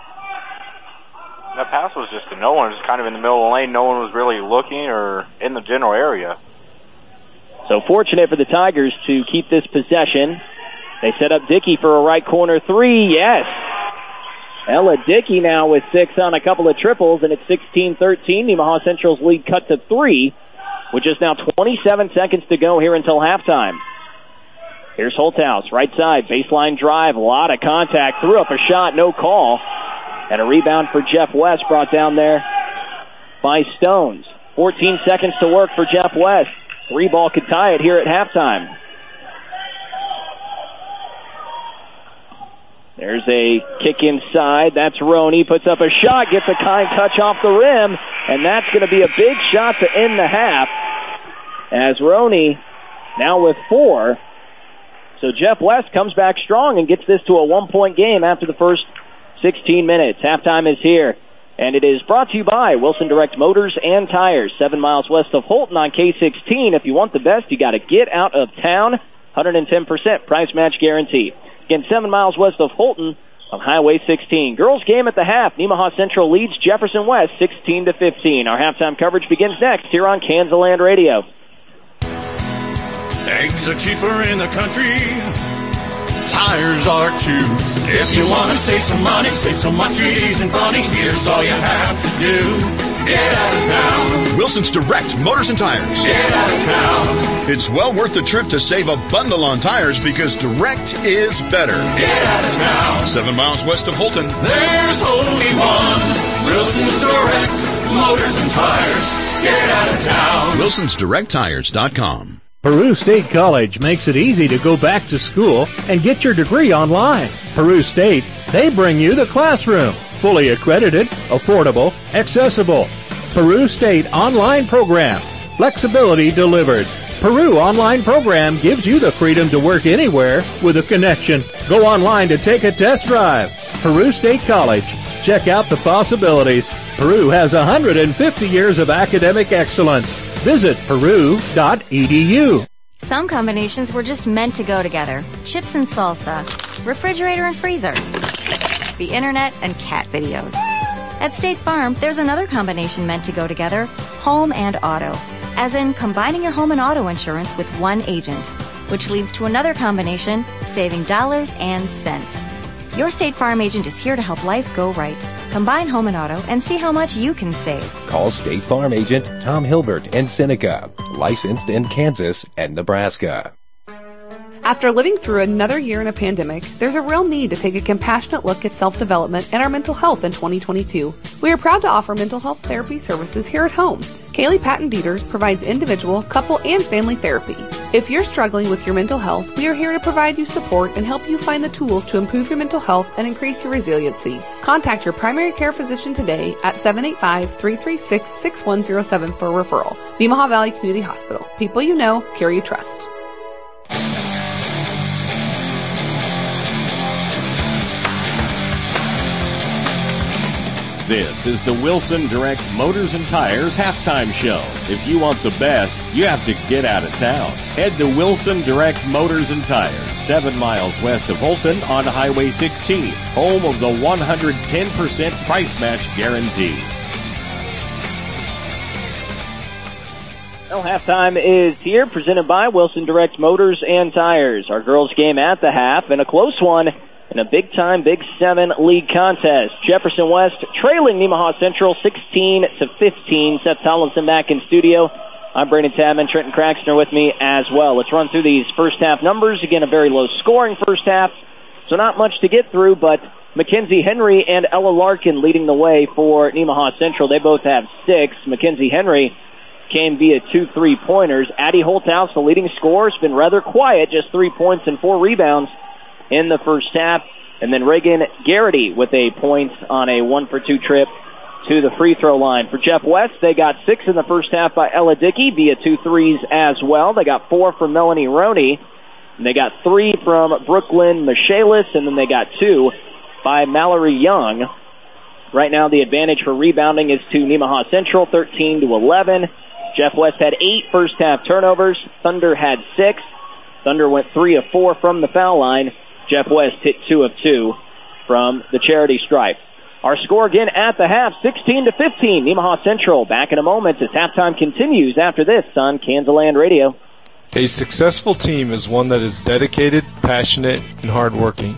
That pass was just to no one. It was kind of in the middle of the lane. No one was really looking or in the general area. So fortunate for the Tigers to keep this possession. They set up Dickey for a right corner three. Yes. Ella Dickey now with six on a couple of triples, and it's sixteen thirteen. Nemaha Central's lead cut to three, with just now twenty-seven seconds to go here until halftime. Here's Holthouse, right side, baseline drive, a lot of contact, threw up a shot, no call. And a rebound for Jeff West brought down there by Stones. fourteen seconds to work for Jeff West. Three ball could tie it here at halftime. There's a kick inside. That's Roney. Puts up a shot, gets a kind touch off the rim, and that's going to be a big shot to end the half. As Roney now with four. So Jeff West comes back strong and gets this to a one-point game after the first sixteen minutes. Halftime is here, and it is brought to you by Wilson Direct Motors and Tires, seven miles west of Holton on K sixteen. If you want the best, you got to get out of town. one hundred ten percent price match guarantee. Again, seven miles west of Holton on Highway sixteen. Girls game at the half. Nemaha Central leads Jefferson West sixteen to fifteen. Our halftime coverage begins next here on Kansas Radio. Eggs are cheaper in the country. Tires are too. If you want to save some money, save some much easy and funny, here's all you have to do. Get out of town. Wilson's Direct Motors and Tires. Get out of town. It's well worth the trip to save a bundle on tires because Direct is better. Get out of town. Seven miles west of Holton. There's only one. Wilson's Direct Motors and Tires. Get out of town. Wilsons Direct Tires dot com. Peru State College makes it easy to go back to school and get your degree online. Peru State, they bring you the classroom. Fully accredited, affordable, accessible. Peru State online program. Flexibility delivered. Peru online program gives you the freedom to work anywhere with a connection. Go online to take a test drive. Peru State College. Check out the possibilities. Peru has one hundred fifty years of academic excellence. Visit peru dot e d u. Some combinations were just meant to go together. Chips and salsa, refrigerator and freezer, the internet and cat videos. At State Farm, there's another combination meant to go together, home and auto. As in combining your home and auto insurance with one agent, which leads to another combination, saving dollars and cents. Your State Farm agent is here to help life go right. Combine home and auto and see how much you can save. Call State Farm agent Tom Hilbert in Seneca, licensed in Kansas and Nebraska. After living through another year in a pandemic, there's a real need to take a compassionate look at self-development and our mental health in twenty twenty-two. We are proud to offer mental health therapy services here at home. Kaylee Patton Dieters provides individual, couple, and family therapy. If you're struggling with your mental health, we are here to provide you support and help you find the tools to improve your mental health and increase your resiliency. Contact your primary care physician today at seven eight five, three three six, six one zero seven for a referral. Nemaha Valley Community Hospital. People you know, care you trust. This is the Wilson Direct Motors and Tires halftime show. If you want the best, you have to get out of town. Head to Wilson Direct Motors and Tires, seven miles west of Holton on Highway sixteen, home of the one hundred ten percent price match guarantee. Well, halftime is here, presented by Wilson Direct Motors and Tires. Our girls' game at the half, and a close one in a big-time Big Seven league contest. Jefferson West trailing Nemaha Central sixteen to fifteen. Seth Tomlinson back in studio. I'm Brandon Tabman, Trenton Craxner with me as well. Let's run through these first half numbers. Again, a very low-scoring first half, so not much to get through, but Mackenzie Henry and Ella Larkin leading the way for Nemaha Central. They both have six. Mackenzie Henry came via two three-pointers. Addie Holthouse, the leading scorer, has been rather quiet, just three points and four rebounds in the first half. And then Reagan Garrity with a point on a one-for-two trip to the free throw line. For Jeff West, they got six in the first half by Ella Dickey via two threes as well. They got four from Melanie Roney. And they got three from Brooklyn Michaelis, and then they got two by Mallory Young. Right now, the advantage for rebounding is to Nemaha Central, thirteen to eleven. Jeff West had eight first-half turnovers. Thunder had six. Thunder went three of four from the foul line. Jeff West hit two of two from the charity stripe. Our score again at the half, sixteen to fifteen. Nemaha Central back in a moment as halftime continues after this on Kansas Land Radio. A successful team is one that is dedicated, passionate, and hardworking.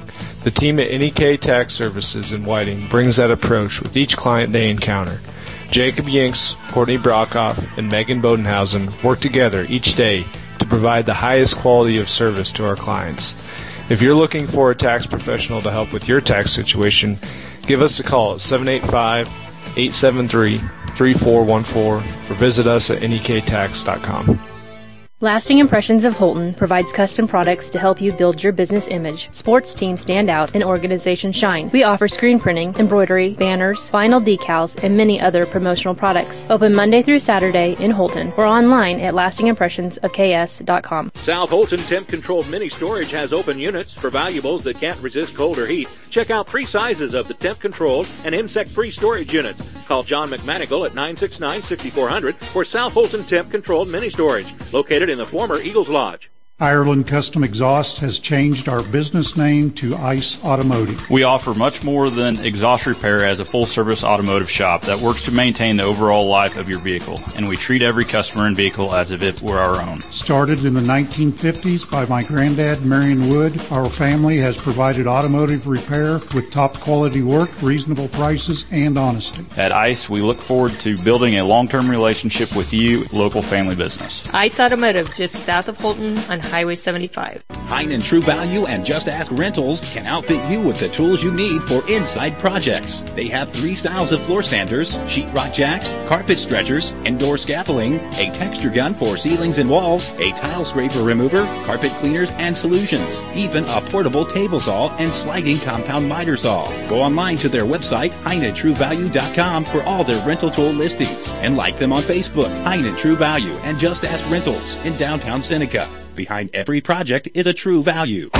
The team at N E K Tax Services in Whiting brings that approach with each client they encounter. Jacob Yanks, Courtney Brockhoff, and Megan Bodenhausen work together each day to provide the highest quality of service to our clients. If you're looking for a tax professional to help with your tax situation, give us a call at seven eight five, eight seven three, three four one four or visit us at N E K tax dot com. Lasting Impressions of Holton provides custom products to help you build your business image. Sports teams stand out and organizations shine. We offer screen printing, embroidery, banners, vinyl decals, and many other promotional products. Open Monday through Saturday in Holton or online at lasting impressions of k s dot com. South Holton Temp-Controlled Mini Storage has open units for valuables that can't resist cold or heat. Check out three sizes of the Temp-Controlled and insect-free storage units. Call John McManigal at nine six nine, six four zero zero for South Holton Temp-Controlled Mini Storage, located in the former Eagles Lodge. Ireland Custom Exhaust has changed our business name to ICE Automotive. We offer much more than exhaust repair as a full-service automotive shop that works to maintain the overall life of your vehicle, and we treat every customer and vehicle as if it were our own. Started in the nineteen fifties by my granddad, Marion Wood, our family has provided automotive repair with top-quality work, reasonable prices, and honesty. At ICE, we look forward to building a long-term relationship with you, local family business. ICE Automotive, just south of Holton on Highway seventy-five. Hein and True Value and Just Ask Rentals can outfit you with the tools you need for inside projects. They have three styles of floor sanders, sheetrock jacks, carpet stretchers, indoor scaffolding, a texture gun for ceilings and walls, a tile scraper remover, carpet cleaners and solutions, even a portable table saw and sliding compound miter saw. Go online to their website, hein and true value dot com, for all their rental tool listings, and like them on Facebook, Hein and True Value and Just Ask Rentals in downtown Seneca. Behind every project is a True Value.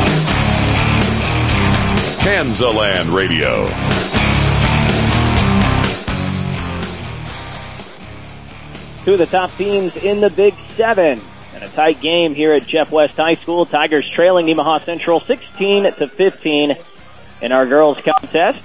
Kansaland Radio. Two of the top teams in the Big Seven. And a tight game here at Jeff West High School. Tigers trailing Nemaha Central sixteen to fifteen in our girls contest.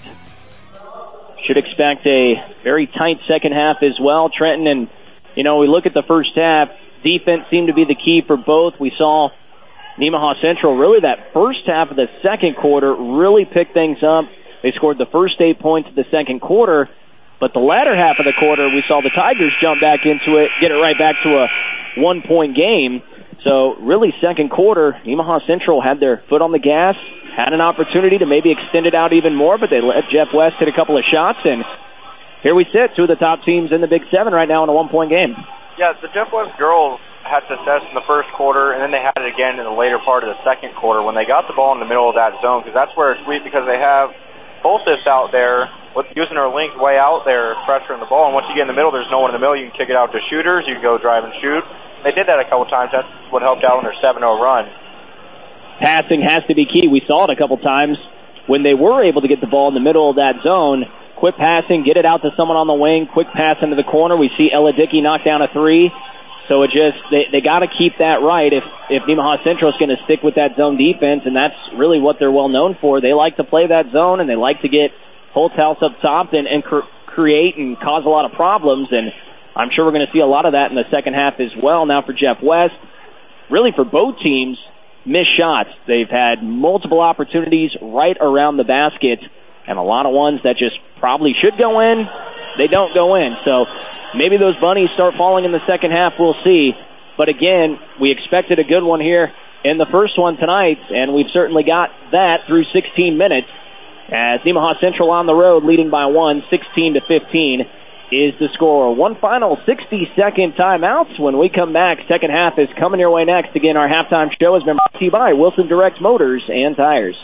Should expect a very tight second half as well. Trenton, and, you know, we look at the first half. Defense seemed to be the key for both. We saw Nemaha Central really that first half of the second quarter really pick things up. They scored the first eight points of the second quarter, but the latter half of the quarter we saw the Tigers jump back into it, get it right back to a one-point game. So really second quarter, Nemaha Central had their foot on the gas, had an opportunity to maybe extend it out even more, but they let Jeff West hit a couple of shots, and here we sit, two of the top teams in the Big Seven right now in a one-point game. Yeah, the Jeff West girls had success in the first quarter, and then they had it again in the later part of the second quarter when they got the ball in the middle of that zone, because that's where it's sweet, because they have Bolsis out there with using her length way out there, pressuring the ball, and once you get in the middle, there's no one in the middle. You can kick it out to shooters. You can go drive and shoot. They did that a couple times. That's what helped out on their seven oh run. Passing has to be key. We saw it a couple times when they were able to get the ball in the middle of that zone. Quick passing, get it out to someone on the wing, quick pass into the corner. We see Ella Dickey knock down a three. So it just, they, they got to keep that right if, if Nemaha Central is going to stick with that zone defense, and that's really what they're well known for. They like to play that zone, and they like to get Holthouse up top and, and cr- create and cause a lot of problems, and I'm sure we're going to see a lot of that in the second half as well. Now for Jeff West, really for both teams, missed shots. They've had multiple opportunities right around the basket, and a lot of ones that just probably should go in, they don't go in. So maybe those bunnies start falling in the second half, we'll see. But again, we expected a good one here in the first one tonight, and we've certainly got that through sixteen minutes. As Nemaha Central on the road, leading by one, sixteen to fifteen is the score. One final sixty-second timeouts. When we come back, second half is coming your way next. Again, our halftime show has been brought to you by Wilson Direct Motors and Tires.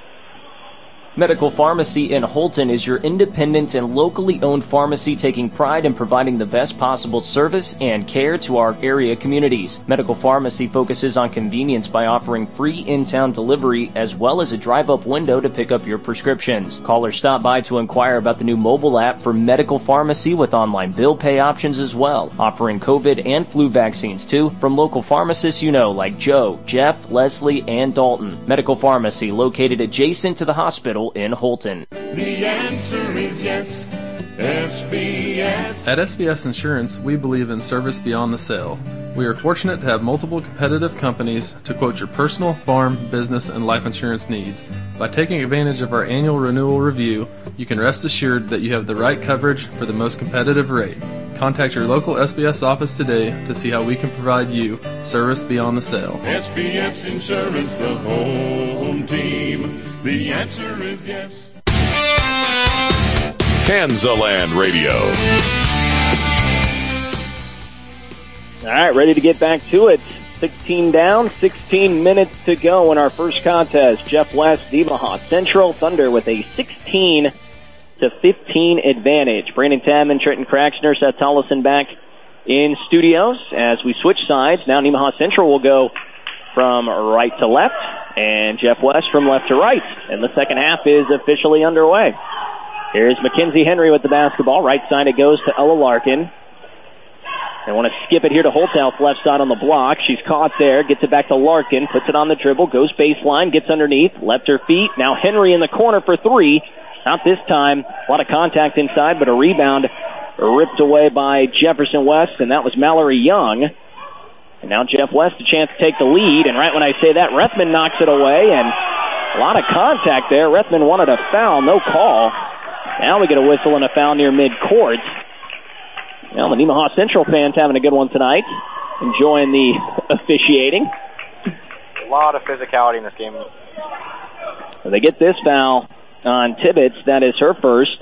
Medical Pharmacy in Holton is your independent and locally owned pharmacy taking pride in providing the best possible service and care to our area communities. Medical Pharmacy focuses on convenience by offering free in-town delivery as well as a drive-up window to pick up your prescriptions. Call or stop by to inquire about the new mobile app for Medical Pharmacy with online bill pay options as well, offering COVID and flu vaccines too from local pharmacists you know like Joe, Jeff, Leslie, and Dalton. Medical Pharmacy located adjacent to the hospital in Holton. The answer is yes, S B S. At S B S Insurance, we believe in service beyond the sale. We are fortunate to have multiple competitive companies to quote your personal, farm, business, and life insurance needs. By taking advantage of our annual renewal review, you can rest assured that you have the right coverage for the most competitive rate. Contact your local S B S office today to see how we can provide you service beyond the sale. S B S Insurance, the home team. The answer is yes. Kansaland Radio. All right, ready to get back to it. sixteen down, sixteen minutes to go in our first contest. Jeff West, Nemaha Central Thunder with a sixteen to fifteen advantage. Brandon Tabman, Trenton Craxner, Seth Tollison back in studios as we switch sides. Now Nemaha Central will go from right to left, and Jeff West from left to right. And the second half is officially underway. Here's Mackenzie Henry with the basketball. Right side it goes to Ella Larkin. They want to skip it here to Holthouse, left side on the block. She's caught there, gets it back to Larkin, puts it on the dribble, goes baseline, gets underneath, left her feet. Now Henry in the corner for three. Not this time. A lot of contact inside, but a rebound ripped away by Jefferson West, and that was Mallory Young. And now Jeff West a chance to take the lead, and right when I say that, Rethman knocks it away, and a lot of contact there. Rethman wanted a foul, no call. Now we get a whistle and a foul near midcourt. Well, the Nemaha Central fans having a good one tonight, enjoying the officiating. A lot of physicality in this game. They get this foul on Tibbetts. That is her first.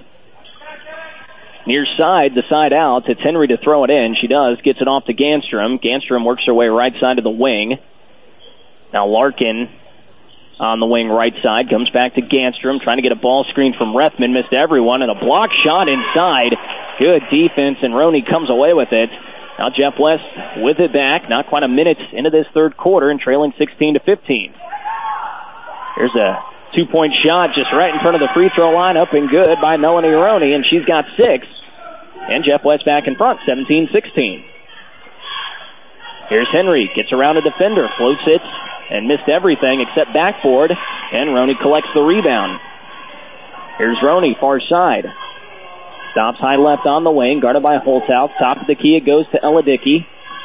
Near side, the side out. It's Henry to throw it in. She does. Gets it off to Ganstrom. Ganstrom works her way right side of the wing. Now Larkin on the wing right side. Comes back to Ganstrom, trying to get a ball screen from Rethman. Missed everyone, and a block shot inside. Good defense, and Roney comes away with it. Now Jeff West with it back. Not quite a minute into this third quarter and trailing sixteen to fifteen. Here's a two-point shot just right in front of the free throw line. Up and good by Melanie Roney, and she's got six. And Jeff West back in front, seventeen sixteen. Here's Henry. Gets around a defender. Floats it and missed everything except backboard. And Roney collects the rebound. Here's Roney, far side. Stops high left on the wing, guarded by Holthouse. Top of the key, it goes to Ella Dickey.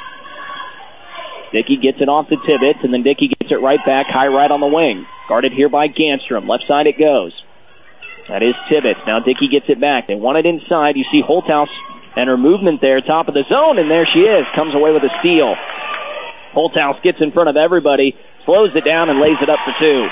Dickey gets it off to Tibbetts, and then Dickey gets it right back, high right on the wing. Guarded here by Ganstrom. Left side it goes. That is Tibbetts. Now Dickey gets it back. They want it inside. You see Holthouse and her movement there, top of the zone, and there she is. Comes away with a steal. Holthouse gets in front of everybody, slows it down, and lays it up for two.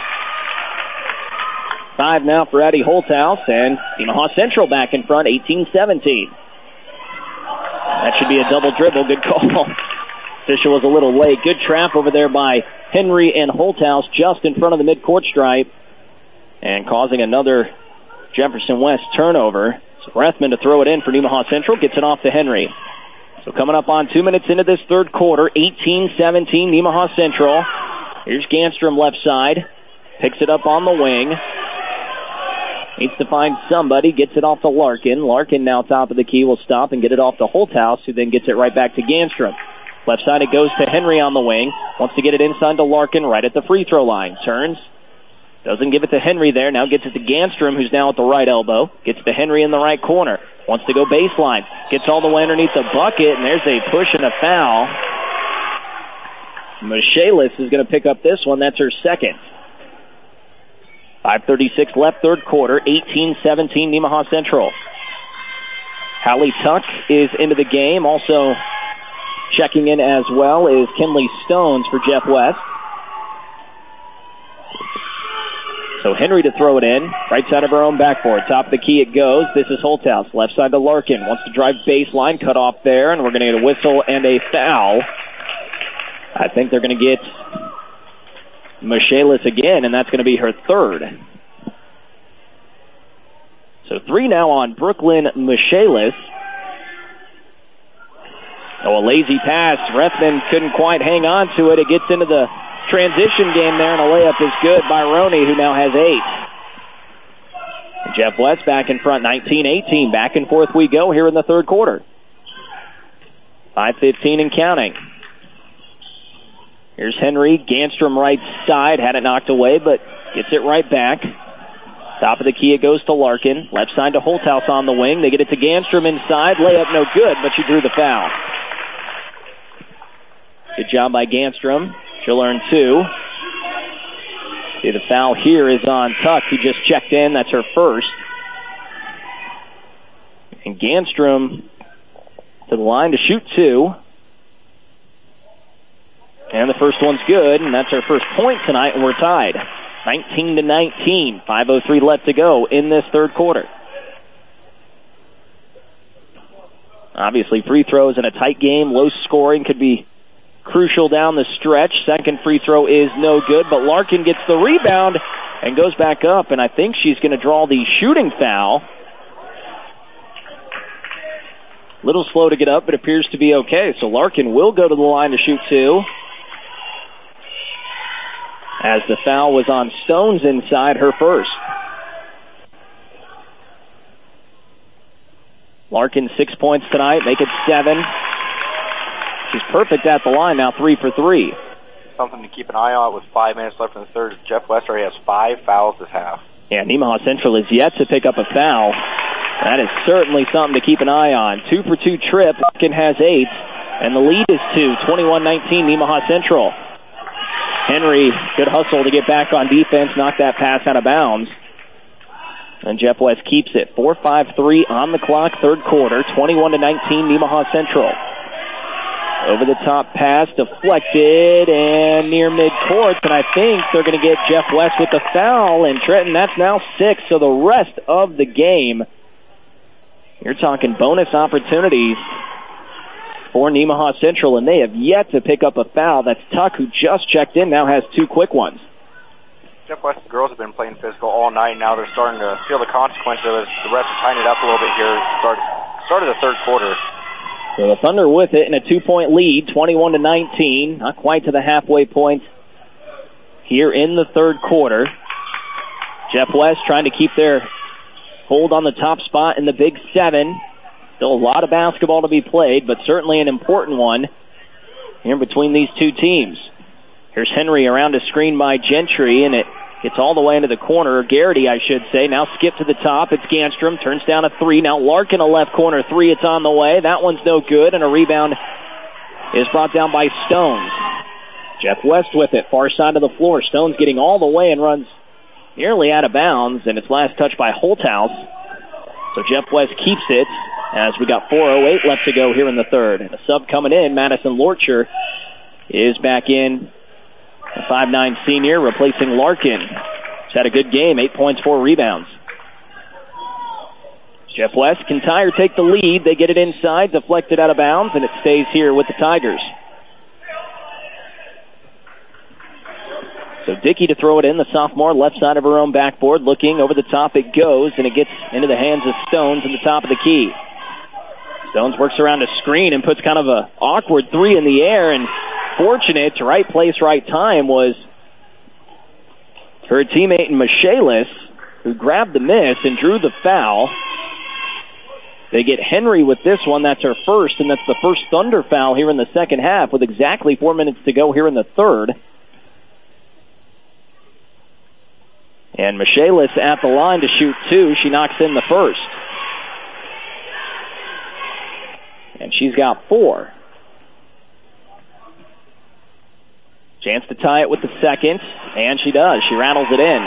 Five now for Addie Holthouse, and Nemaha Central back in front, eighteen seventeen. That should be a double dribble. Good call. Fisher was a little late. Good trap over there by Henry and Holthouse just in front of the midcourt stripe, and causing another Jefferson West turnover. So Rethman to throw it in for Nemaha Central, gets it off to Henry. So coming up on two minutes into this third quarter, eighteen seventeen, Nemaha Central. Here's Ganstrom left side, picks it up on the wing. Needs to find somebody, gets it off to Larkin. Larkin now top of the key will stop and get it off to Holthouse, who then gets it right back to Ganstrom. Left side it goes to Henry on the wing. Wants to get it inside to Larkin right at the free throw line. Turns. Doesn't give it to Henry there. Now gets it to Ganstrom, who's now at the right elbow. Gets to Henry in the right corner. Wants to go baseline. Gets all the way underneath the bucket, and there's a push and a foul. Michaelis is going to pick up this one. That's her second. five thirty-six left, third quarter, eighteen seventeen, Nemaha Central. Hallie Tuck is into the game. Also checking in as well is Kinley Stones for Jeff West. So Henry to throw it in, right side of her own backboard. Top of the key it goes. This is Holthouse, left side to Larkin. Wants to drive baseline, cut off there, and we're going to get a whistle and a foul. I think they're going to get Michaelis again, and that's going to be her third. So three now on Brooklyn Michaelis. Oh, a lazy pass. Rethman couldn't quite hang on to it. It gets into the transition game there, and a layup is good by Roney, who now has eight. Jeff West back in front, nineteen eighteen. Back and forth we go here in the third quarter. five fifteen and counting. Here's Henry. Ganstrom right side. Had it knocked away, but gets it right back. Top of the key it goes to Larkin. Left side to Holthouse on the wing. They get it to Ganstrom inside. Layup no good, but she drew the foul. Good job by Ganstrom. She'll earn two. See, the foul here is on Tuck, who just checked in. That's her first. And Ganstrom to the line to shoot two. And the first one's good, and that's her first point tonight, and we're tied. nineteen to nineteen. five oh three left to go in this third quarter. Obviously, free throws in a tight game, low scoring, could be crucial down the stretch. Second free throw is no good, but Larkin gets the rebound and goes back up, and I think she's going to draw the shooting foul. Little slow to get up, but appears to be okay. So Larkin will go to the line to shoot two. As the foul was on Stones inside, her first. Larkin, six points tonight, make it seven. She's perfect at the line now, three for three. Something to keep an eye on with five minutes left in the third. Jeff West already has five fouls this half. Yeah, Nemaha Central is yet to pick up a foul. That is certainly something to keep an eye on. Two for two trip. Larkin has eight, and the lead is two, twenty-one nineteen, Nemaha Central. Henry, good hustle to get back on defense, knock that pass out of bounds. And Jeff West keeps it. four five three on the clock, third quarter, twenty-one to nineteen, Nemaha Central. Over the top pass, deflected, and near midcourt, and I think they're going to get Jeff West with the foul, and Trenton, that's now six, so the rest of the game, you're talking bonus opportunities for Nemaha Central, and they have yet to pick up a foul. That's Tuck, who just checked in, now has two quick ones. Jeff West, the girls have been playing physical all night. Now they're starting to feel the consequences of it. The refs are tightening it up a little bit here. Start, start of the third quarter. So the Thunder with it in a two-point lead, twenty-one to nineteen. Not quite to the halfway point here in the third quarter. Jeff West trying to keep their hold on the top spot in the Big Seven. Still a lot of basketball to be played, but certainly an important one here between these two teams. Here's Henry around a screen by Gentry, and it gets all the way into the corner. Garrity, I should say. Now skip to the top. It's Ganstrom. Turns down a three. Now Larkin, a left corner three. It's on the way. That one's no good, and a rebound is brought down by Stones. Jeff West with it, far side of the floor. Stones getting all the way and runs nearly out of bounds, and it's last touched by Holthouse. So Jeff West keeps it as we got four oh eight left to go here in the third. And a sub coming in, Madison Lorcher is back in. The five nine senior replacing Larkin. He's had a good game, eight points, four rebounds. Jeff West can tie or take the lead. They get it inside, deflected out of bounds, and it stays here with the Tigers. So Dickey to throw it in, the sophomore, left side of her own backboard, looking over the top. It goes, and it gets into the hands of Stones in the top of the key. Stones works around a screen and puts kind of a awkward three in the air, and fortunate, right place, right time was her teammate in Michaelis, who grabbed the miss and drew the foul. They get Henry with this one. That's her first, and that's the first Thunder foul here in the second half with exactly four minutes to go here in the third. And Michaelis at the line to shoot two. She knocks in the first. And she's got four. Chance to tie it with the second, and she does. She rattles it in.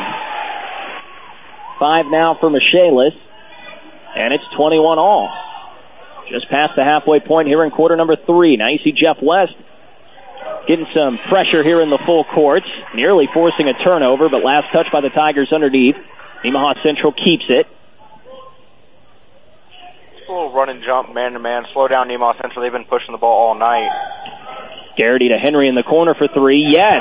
Five now for Michaelis, and it's twenty-one all. Just past the halfway point here in quarter number three. Now you see Jeff West getting some pressure here in the full court, nearly forcing a turnover, but last touch by the Tigers underneath. Nemaha Central keeps it. A little run and jump, man-to-man. Slow down Nemaha Central. They've been pushing the ball all night. Garrity to Henry in the corner for three. Yes!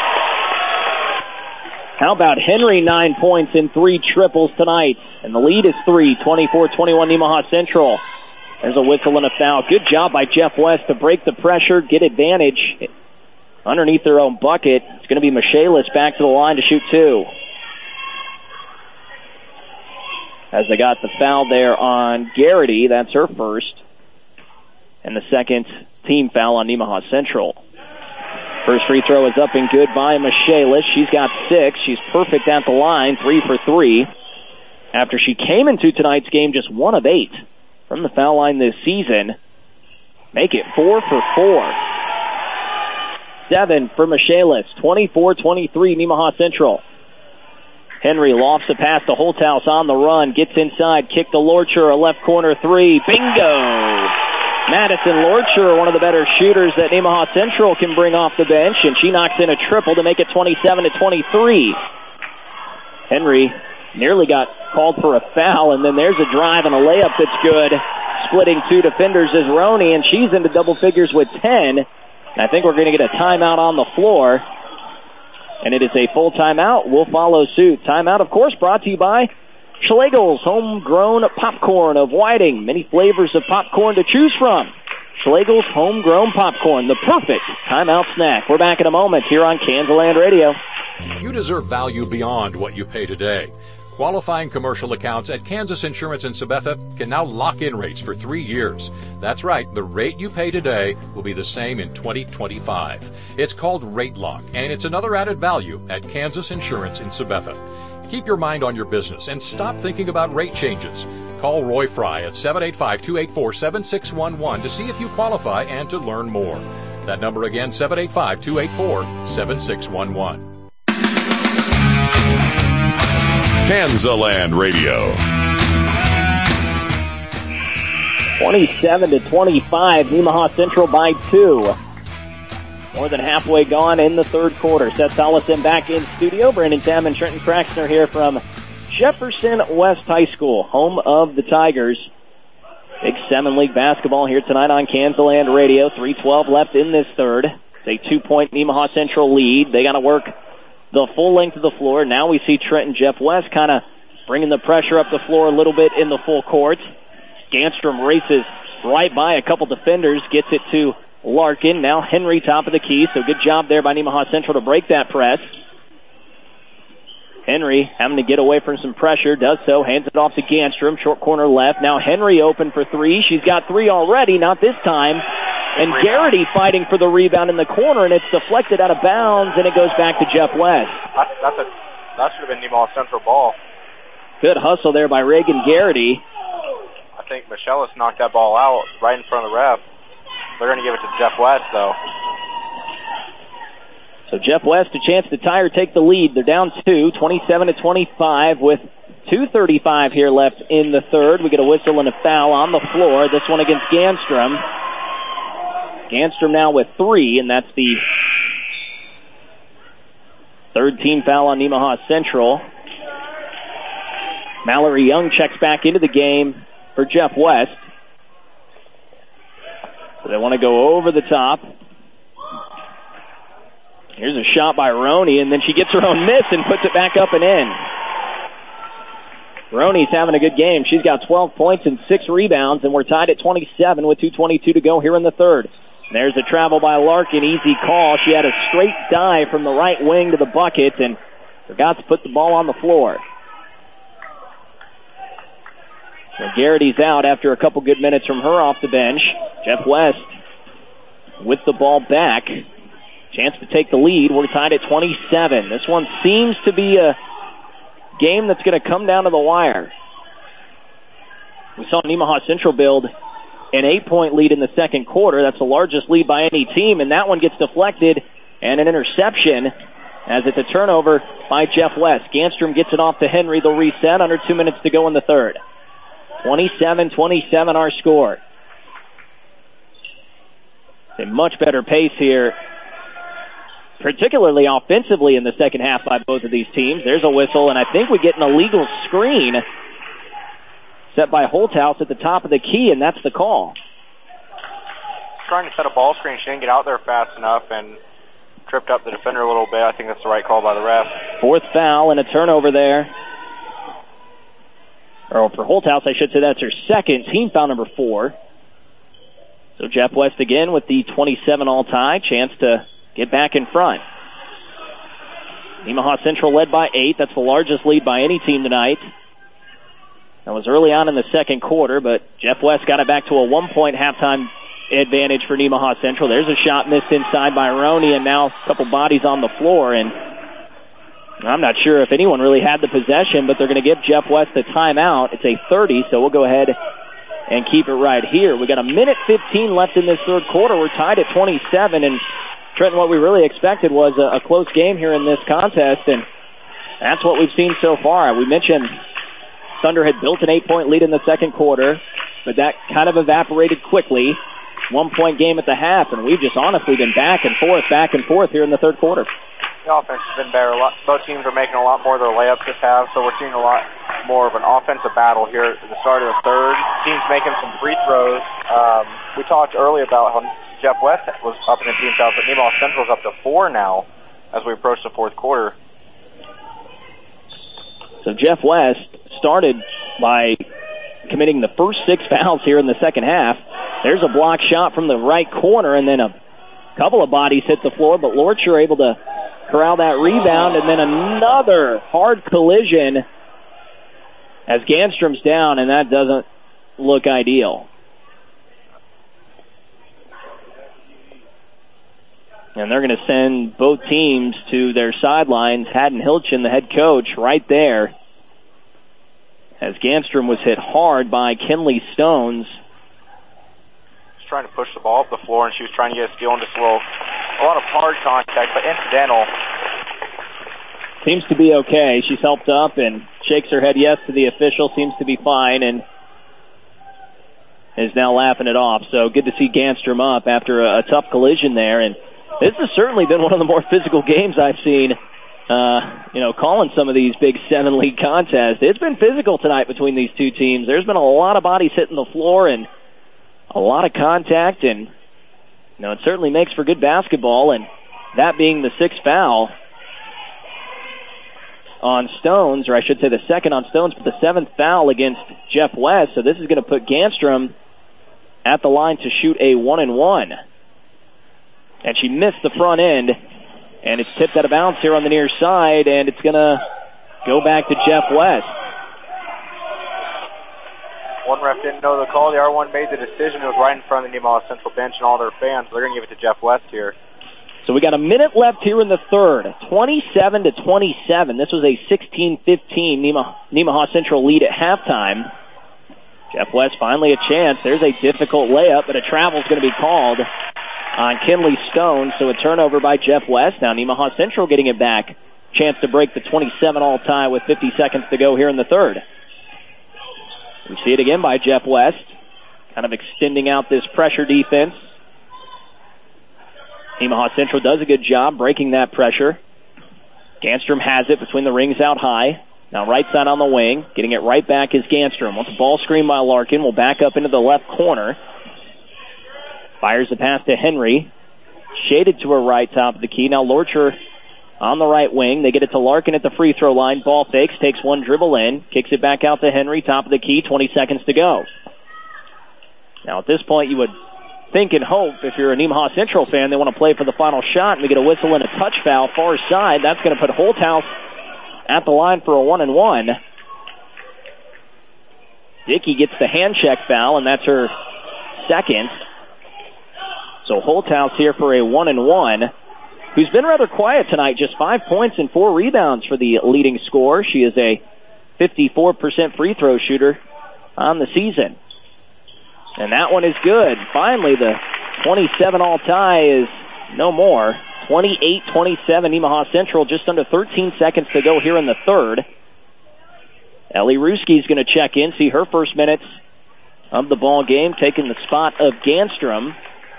How about Henry, nine points in three triples tonight? And the lead is three, twenty-four twenty-one Nemaha Central. There's a whistle and a foul. Good job by Jeff West to break the pressure, get advantage underneath their own bucket. It's going to be Michaelis back to the line to shoot two. As they got the foul there on Garrity, that's her first. And the second team foul on Nemaha Central. First free throw is up and good by Michaelis. She's got six. She's perfect at the line, three for three. After she came into tonight's game just one of eight from the foul line this season. Make it four for four. seven for Michaelis. twenty-four twenty-three, Nemaha Central. Henry lofts a pass to Holthouse on the run. Gets inside. Kick to Lorcher. A left corner three. Bingo! Madison Lorcher, one of the better shooters that Nemaha Central can bring off the bench, and she knocks in a triple to make it twenty-seven to twenty-three. Henry nearly got called for a foul, and then there's a drive and a layup that's good. Splitting two defenders is Roney, and she's into double figures with ten. And I think we're going to get a timeout on the floor. And it is a full timeout. We'll follow suit. Timeout, of course, brought to you by Schlegel's Homegrown Popcorn of Whiting. Many flavors of popcorn to choose from. Schlegel's Homegrown Popcorn, the perfect timeout snack. We're back in a moment here on Kansas Radio. You deserve value beyond what you pay today. Qualifying commercial accounts at Kansas Insurance in Sabetha can now lock in rates for three years. That's right, the rate you pay today will be the same in twenty twenty-five. It's called Rate Lock, and it's another added value at Kansas Insurance in Sabetha. Keep your mind on your business and stop thinking about rate changes. Call Roy Fry at seven eight five, two eight four, seven six one one to see if you qualify and to learn more. That number again, seven eight five, two eight four, seven six one one. Kansas Radio. twenty-seven to twenty-five, Nemaha Central by two. More than halfway gone in the third quarter. Seth Tollison back in studio. Brandon Tam and Trenton Craxner here from Jefferson West High School, home of the Tigers. Big Seven League basketball here tonight on Kansas Radio. three twelve left in this third. It's a two-point Nemaha Central lead. They got to work the full length of the floor. Now we see Trent and Jeff West kind of bringing the pressure up the floor a little bit in the full court. Ganstrom races right by a couple defenders, gets it to Larkin. Now Henry top of the key, so good job there by Nemaha Central to break that press. Henry having to get away from some pressure, does so, hands it off to Ganstrom, short corner left. Now Henry open for three. She's got three already, not this time. And Garrity fighting for the rebound in the corner, and it's deflected out of bounds, and it goes back to Jeff West. That's, that's a, that should have been Nemaha Central ball. Good hustle there by Reagan Garrity. I think Michaelis knocked that ball out right in front of the ref. They're going to give it to Jeff West, though. So Jeff West, a chance to tie or take the lead. They're down two, twenty-seven to twenty-five, with two thirty-five here left in the third. We get a whistle and a foul on the floor. This one against Ganstrom. Ganstrom now with three, and that's the third team foul on Nemaha Central. Mallory Young checks back into the game for Jeff West. So they want to go over the top. Here's a shot by Roney, and then she gets her own miss and puts it back up and in. Roney's having a good game. She's got twelve points and six rebounds, and we're tied at twenty-seven with two twenty-two to go here in the third. There's a travel by Larkin, easy call. She had a straight dive from the right wing to the bucket and forgot to put the ball on the floor. So Garrity's out after a couple good minutes from her off the bench. Jeff West with the ball back. Chance to take the lead. We're tied at twenty-seven. This one seems to be a game that's going to come down to the wire. We saw Nemaha Central build an eight-point lead in the second quarter. That's the largest lead by any team, and that one gets deflected and an interception as it's a turnover by Jeff West. Ganstrom gets it off to Henry. They'll reset. Under two minutes to go in the third. twenty-seven twenty-seven our score. A much better pace here, particularly offensively in the second half by both of these teams. There's a whistle, and I think we get an illegal screen set by Holthouse at the top of the key, and that's the call. Trying to set a ball screen. She didn't get out there fast enough and tripped up the defender a little bit. I think that's the right call by the ref. Fourth foul and a turnover there. Or for Holthouse, I should say that's her second, team foul number four. So Jeff West again with the twenty-seven all tie. Chance to get back in front. Nemaha Central led by eight. That's the largest lead by any team tonight. That was early on in the second quarter, but Jeff West got it back to a one-point halftime advantage for Nemaha Central. There's a shot missed inside by Roney, and now a couple bodies on the floor, and I'm not sure if anyone really had the possession, but they're going to give Jeff West a timeout. It's a thirty, so we'll go ahead and keep it right here. We got a minute fifteen left in this third quarter. We're tied at twenty-seven, and Trenton, what we really expected was a, a close game here in this contest, and that's what we've seen so far. We mentioned Thunder had built an eight-point lead in the second quarter, but that kind of evaporated quickly. One-point game at the half, and we've just honestly been back and forth, back and forth here in the third quarter. The offense has been better. A lot, both teams are making a lot more of their layups this half, so we're seeing a lot more of an offensive battle here at the start of the third. Teams making some free throws. Um, we talked earlier about how Jeff West was up in the team foul, but Nemaha Central's up to four now as we approach the fourth quarter. So Jeff West started by committing the first six fouls here in the second half. There's a block shot from the right corner, and then a couple of bodies hit the floor, but Lorcher able to corral that rebound, and then another hard collision as Ganstrom's down, and that doesn't look ideal. And they're going to send both teams to their sidelines. Haddon Hilchin, the head coach, right there, as Ganstrom was hit hard by Kinley Stones. Trying to push the ball up the floor, and she was trying to get a steal into slow. A lot of hard contact, but incidental. Seems to be okay. She's helped up and shakes her head yes to the official. Seems to be fine and is now laughing it off. So good to see Ganstrom up after a, a tough collision there. And this has certainly been one of the more physical games I've seen. Uh, you know, calling some of these big seven league contests. It's been physical tonight between these two teams. There's been a lot of bodies hitting the floor and a lot of contact, and you know, it certainly makes for good basketball, and that being the sixth foul on Stones, or I should say the second on Stones, but the seventh foul against Jeff West, so this is going to put Ganstrom at the line to shoot a one and one. And she missed the front end, and it's tipped out of bounds here on the near side, and it's going to go back to Jeff West. One ref didn't know the call. The other one made the decision. It was right in front of the Nemaha Central bench and all their fans. So they're going to give it to Jeff West here. So we got a minute left here in the third. twenty-seven to twenty-seven. This was a sixteen fifteen Nemaha Central lead at halftime. Jeff West finally a chance. There's a difficult layup, but a travel's going to be called on Kinley Stone. So a turnover by Jeff West. Now Nemaha Central getting it back. Chance to break the twenty-seven all tie with fifty seconds to go here in the third. We see it again by Jeff West, kind of extending out this pressure defense. Nemaha Central does a good job breaking that pressure. Ganstrom has it between the rings out high. Now right side on the wing. Getting it right back is Ganstrom. Wants a ball screen by Larkin. Will back up into the left corner. Fires the pass to Henry. Shaded to her right, top of the key. Now Lorcher on the right wing. They get it to Larkin at the free throw line. Ball fakes, takes one dribble in, kicks it back out to Henry, top of the key, twenty seconds to go. Now at this point you would think and hope, if you're a Nemaha Central fan, they want to play for the final shot, and we get a whistle and a touch foul far side. That's going to put Holthouse at the line for a one and one. Dickey gets the hand check foul, and that's her second. So Holthouse here for a one and one, who's been rather quiet tonight, just five points and four rebounds for the leading scorer. She is a fifty-four percent free throw shooter on the season. And that one is good. Finally, the twenty-seven all tie is no more. twenty-eight twenty-seven Nemaha Central, just under thirteen seconds to go here in the third. Ellie Ruski's going to check in, see her first minutes of the ball game, taking the spot of Ganstrom.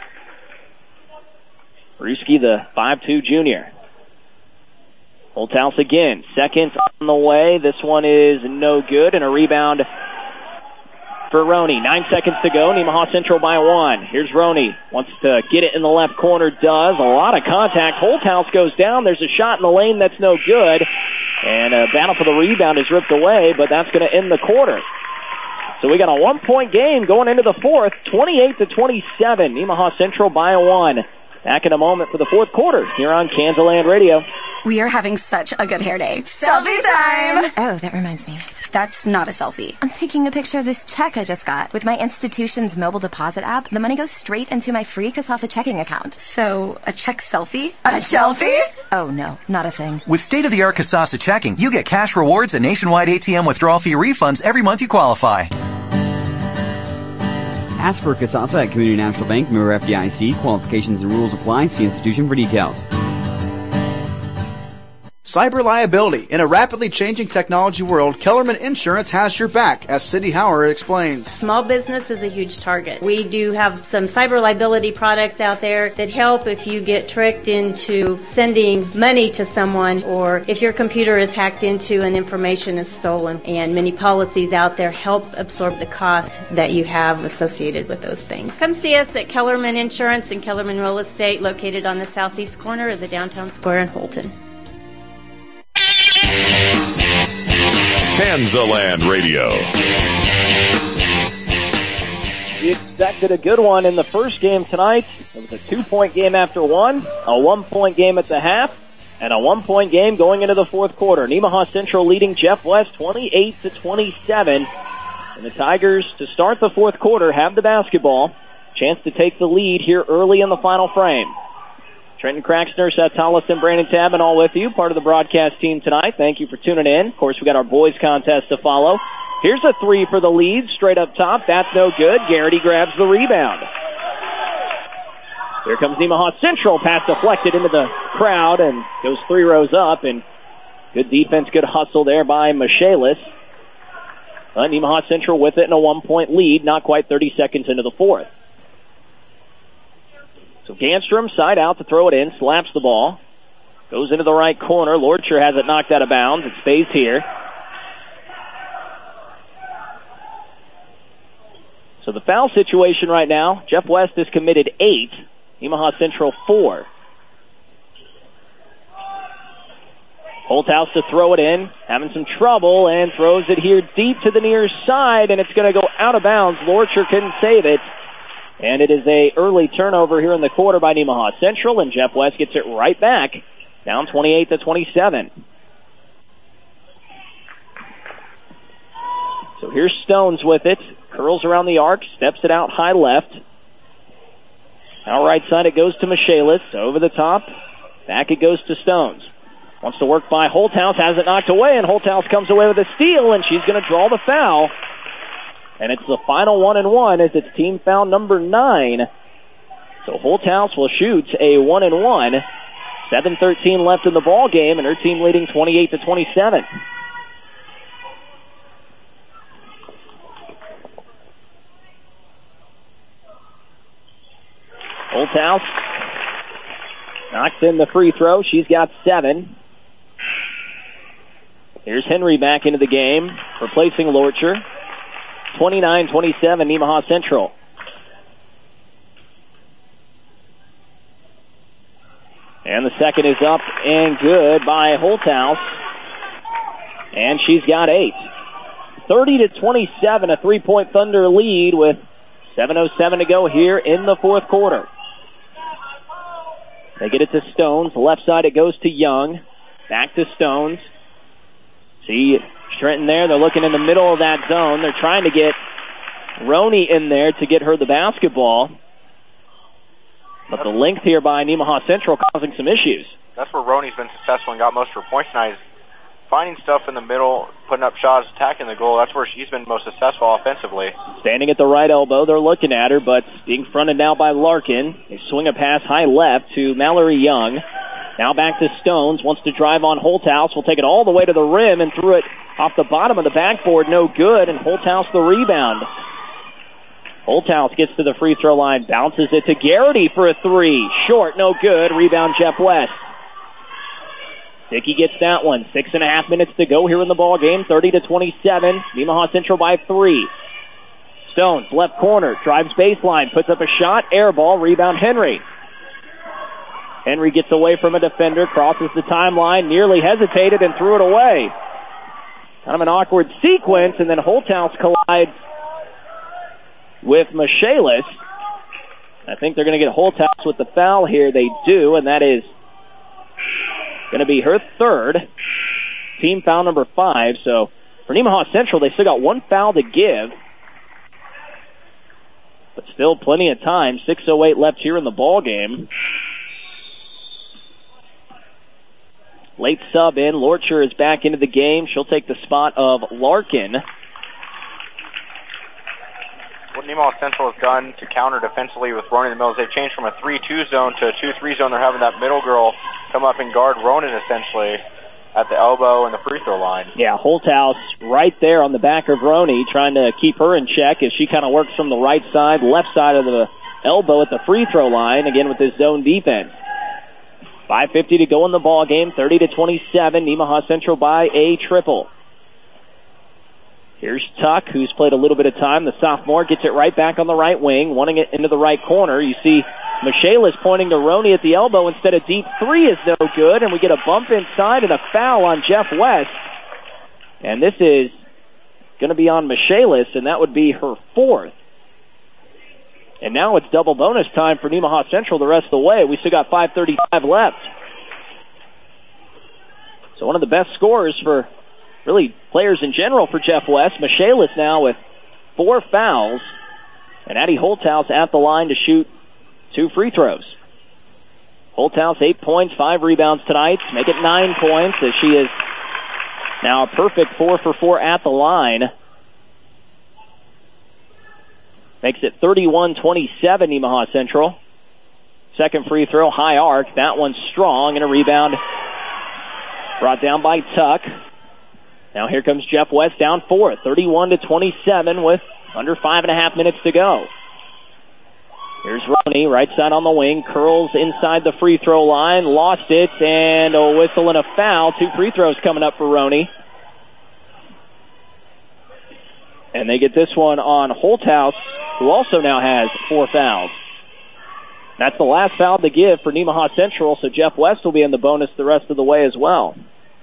Ruski, the five two junior. Holthouse again. Second on the way. This one is no good, and a rebound for Roney. Nine seconds to go. Nemaha Central by one. Here's Roney. Wants to get it in the left corner. Does. A lot of contact. Holthouse goes down. There's a shot in the lane that's no good. And a battle for the rebound is ripped away, but that's going to end the quarter. So we got a one-point game going into the fourth. twenty-eight to twenty-seven. Nemaha Central by one. Back in a moment for the fourth quarter here on Kansaland Radio. We are having such a good hair day. Selfie time! Oh, that reminds me. That's not a selfie. I'm taking a picture of this check I just got. With my institution's mobile deposit app, the money goes straight into my free Kasasa checking account. So, a check selfie? A selfie? Oh, no, not a thing. With state-of-the-art Kasasa checking, you get cash rewards and nationwide A T M withdrawal fee refunds every month you qualify. Ask for Casasa at Community National Bank, member F D I C. Qualifications and rules apply. See institution for details. Cyber liability. In a rapidly changing technology world, Kellerman Insurance has your back, as Cindy Howard explains. Small business is a huge target. We do have some cyber liability products out there that help if you get tricked into sending money to someone, or if your computer is hacked into and information is stolen. And many policies out there help absorb the cost that you have associated with those things. Come see us at Kellerman Insurance and Kellerman Real Estate, located on the southeast corner of the downtown square in Holton. Kansaland Radio. We expected a good one in the first game tonight. It was a two-point game after one, a one-point game at the half, and a one-point game going into the fourth quarter. Nemaha Central leading Jeff West twenty-eight to twenty-seven. And the Tigers, to start the fourth quarter, have the basketball. Chance to take the lead here early in the final frame. Trenton Craxner, Seth Hollis, and Brandon Tabin all with you, part of the broadcast team tonight. Thank you for tuning in. Of course, we got our boys contest to follow. Here's a three for the lead, straight up top. That's no good. Garrity grabs the rebound. Here comes Nemaha Central. Pass deflected into the crowd and goes three rows up. And good defense, good hustle there by Michaelis. But Nemaha Central with it in a one-point lead, not quite thirty seconds into the fourth. So Ganstrom, side out to throw it in, slaps the ball. Goes into the right corner. Lorcher has it knocked out of bounds. It stays here. So the foul situation right now, Jeff West has committed eight. Nemaha Central four. Holthouse to throw it in, having some trouble, and throws it here deep to the near side, and it's going to go out of bounds. Lorcher couldn't save it. And it is a early turnover here in the quarter by Nemaha Central, and Jeff West gets it right back, down twenty-eight to twenty-seven. So here's Stones with it, curls around the arc, steps it out high left. Now right side it goes to Michaelis, over the top, back it goes to Stones. Wants to work by Holthouse, has it knocked away, and Holthouse comes away with a steal, and she's going to draw the foul. And it's the final one and one as it's team foul number nine. So Holthouse will shoot a one and one. seven thirteen left in the ball game, and her team leading twenty-eight to twenty-seven. Holthouse knocks in the free throw. She's got seven. Here's Henry back into the game, replacing Lorcher. twenty-nine twenty-seven, Nemaha Central. And the second is up and good by Holthouse. And she's got eight. thirty to twenty-seven, a three-point Thunder lead with seven oh seven to go here in the fourth quarter. They get it to Stones. Left side it goes to Young. Back to Stones. See Trenton there. They're looking in the middle of that zone. They're trying to get Roney in there to get her the basketball. But the length here by Nemaha Central causing some issues. That's where Roney's been successful and got most of her points tonight. Finding stuff in the middle, putting up shots, attacking the goal. That's where she's been most successful offensively. Standing at the right elbow, they're looking at her, but being fronted now by Larkin. They swing a pass high left to Mallory Young. Now back to Stones, wants to drive on Holthouse, will take it all the way to the rim and threw it off the bottom of the backboard, no good, and Holthouse the rebound. Holthouse gets to the free throw line, bounces it to Garrity for a three. Short, no good, rebound Jeff West. Dickey gets that one. Six and a half minutes to go here in the ball game, thirty to twenty-seven. Nemaha Central by three. Stones, left corner, drives baseline, puts up a shot, air ball, rebound Henry. Henry gets away from a defender, crosses the timeline, nearly hesitated and threw it away. Kind of an awkward sequence, and then Holthouse collides with Michaelis. I think they're going to get Holthouse with the foul here. They do, and that is going to be her third. Team foul number five. So for Nemaha Central, they still got one foul to give. But still plenty of time. six oh eight left here in the ball game. Late sub in. Lorcher is back into the game. She'll take the spot of Larkin. what Nemaha Central has done to counter defensively with Ronan in the middle is they've changed from a three two zone to a two three zone. They're having that middle girl come up and guard Ronan essentially at the elbow and the free throw line. Yeah, Holthouse right there on the back of Roney, trying to keep her in check as she kind of works from the right side, left side of the elbow at the free throw line, again with this zone defense. five fifty to go in the ball game, thirty to twenty-seven. Nemaha Central by a triple. Here's Tuck, who's played a little bit of time. The sophomore gets it right back on the right wing, wanting it into the right corner. You see Michaelis pointing to Roney at the elbow instead of deep three is no good, and we get a bump inside and a foul on Jeff West. And this is going to be on Michaelis, and that would be her fourth. And now it's double bonus time for Nemaha Central the rest of the way. We still got five thirty-five left. So one of the best scorers for really players in general for Jeff West. Michaelis now with four fouls. And Addie Holthouse at the line to shoot two free throws. Holthouse, eight points, five rebounds tonight. Make it nine points as she is now a perfect four for four at the line. Makes it thirty-one twenty-seven, Nemaha Central. Second free throw, high arc. That one's strong, and a rebound brought down by Tuck. Now here comes Jeff West down four, thirty-one to twenty-seven with under five and a half minutes to go. Here's Roney, right side on the wing, curls inside the free throw line, lost it, and a whistle and a foul. Two free throws coming up for Roney. And they get this one on Holthouse, who also now has four fouls. That's the last foul to give for Nemaha Central, so Jeff West will be in the bonus the rest of the way as well.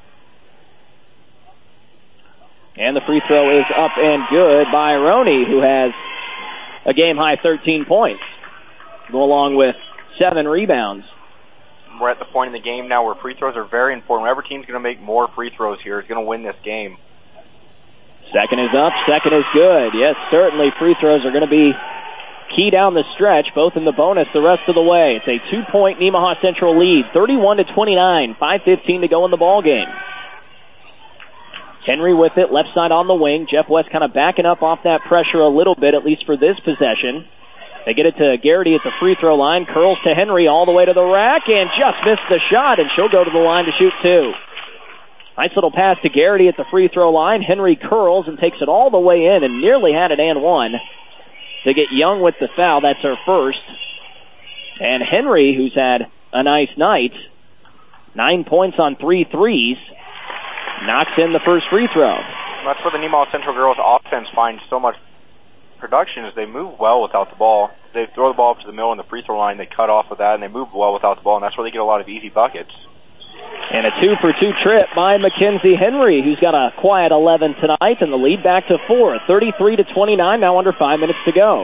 And the free throw is up and good by Roney, who has a game-high thirteen points. Go along with seven rebounds. We're at the point in the game now where free throws are very important. Whatever team's going to make more free throws here is going to win this game. Second is up, second is good. Yes, certainly free throws are going to be key down the stretch, both in the bonus the rest of the way. It's a two-point Nemaha Central lead, thirty-one to twenty-nine, five fifteen to go in the ball game. Henry with it, left side on the wing. Jeff West kind of backing up off that pressure a little bit, at least for this possession. They get it to Garrity at the free throw line, curls to Henry all the way to the rack, and just missed the shot, and she'll go to the line to shoot two. Nice little pass to Garrity at the free throw line. Henry curls and takes it all the way in and nearly had it and one. They get Young with the foul. That's her first. And Henry, who's had a nice night, nine points on three threes, knocks in the first free throw. That's where the Nemaha Central girls' offense finds so much production is they move well without the ball. They throw the ball up to the middle in the free throw line. They cut off with that, and they move well without the ball, and that's where they get a lot of easy buckets. And a two-for-two trip by Mackenzie Henry, who's got a quiet eleven tonight, and the lead back to four, thirty-three to twenty-nine, now under five minutes to go.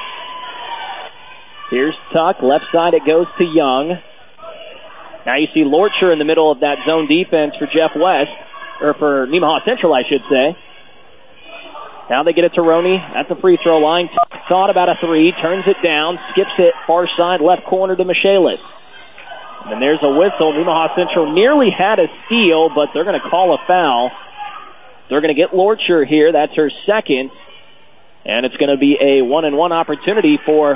Here's Tuck, left side it goes to Young. Now you see Lorcher in the middle of that zone defense for Jeff West, or for Nemaha Central, I should say. Now they get it to Roney at the free throw line. Tuck thought about a three, turns it down, skips it far side, left corner to Michaelis. And there's a whistle. Nemaha Central nearly had a steal, but they're going to call a foul. They're going to get Lorcher here. That's her second. And it's going to be a one-and-one opportunity for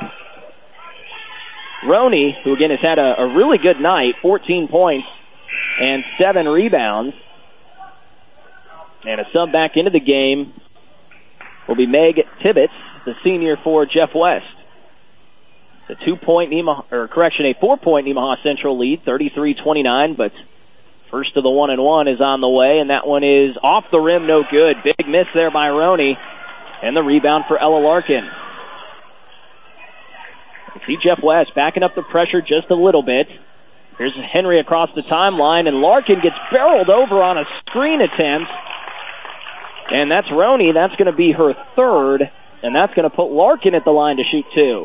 Roney, who again has had a, a really good night, fourteen points and seven rebounds. And a sub back into the game will be Meg Tibbetts, the senior for Jeff West. It's a two-point Nemaha, or correction, a four-point Nemaha Central lead, thirty-three twenty-nine, but first of the one-and-one is on the way, and that one is off the rim, no good. Big miss there by Roney, and the rebound for Ella Larkin. You see Jeff West backing up the pressure just a little bit. Here's Henry across the timeline, and Larkin gets barreled over on a screen attempt. And that's Roney. That's going to be her third, and that's going to put Larkin at the line to shoot two.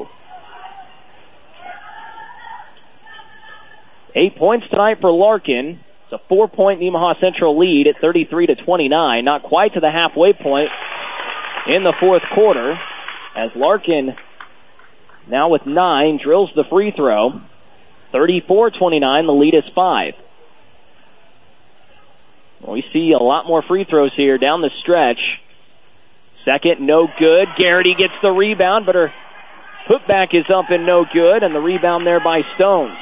Eight points tonight for Larkin. It's a four-point Nemaha Central lead at thirty-three to twenty-nine. Not quite to the halfway point in the fourth quarter, as Larkin, now with nine, drills the free throw. thirty-four twenty-nine, the lead is five. We see a lot more free throws here down the stretch. Second, no good. Garrity gets the rebound, but her putback is up and no good, and the rebound there by Stones.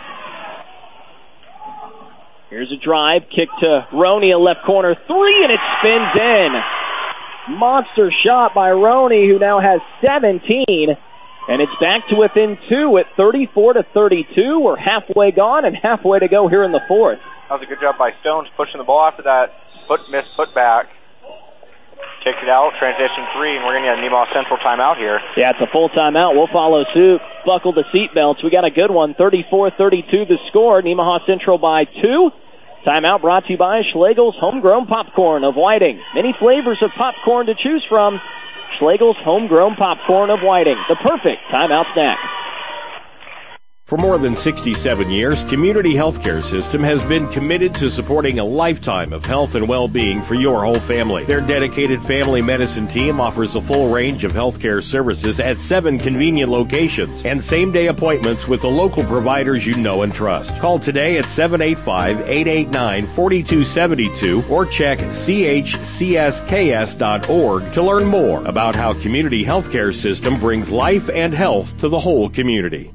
Here's a drive, kick to Roney, a left corner three, and it spins in. Monster shot by Roney, who now has seventeen, and it's back to within two at thirty-four to thirty-two. We're halfway gone and halfway to go here in the fourth. That was a good job by Stones pushing the ball after that foot miss, put back. Kicked it out, transition three, and we're going to get a Nemaha Central timeout here. Yeah, it's a full timeout. We'll follow suit. Buckle the seatbelts. We got a good one. thirty-four thirty-two the score. Nemaha Central by two. Timeout brought to you by Schlegel's Homegrown Popcorn of Whiting. Many flavors of popcorn to choose from. Schlegel's Homegrown Popcorn of Whiting. The perfect timeout snack. For more than sixty-seven years, Community Healthcare System has been committed to supporting a lifetime of health and well-being for your whole family. Their dedicated family medicine team offers a full range of healthcare services at seven convenient locations and same-day appointments with the local providers you know and trust. Call today at seven eight five, eight eight nine, four two seven two or check c h c s k s dot org to learn more about how Community Healthcare System brings life and health to the whole community.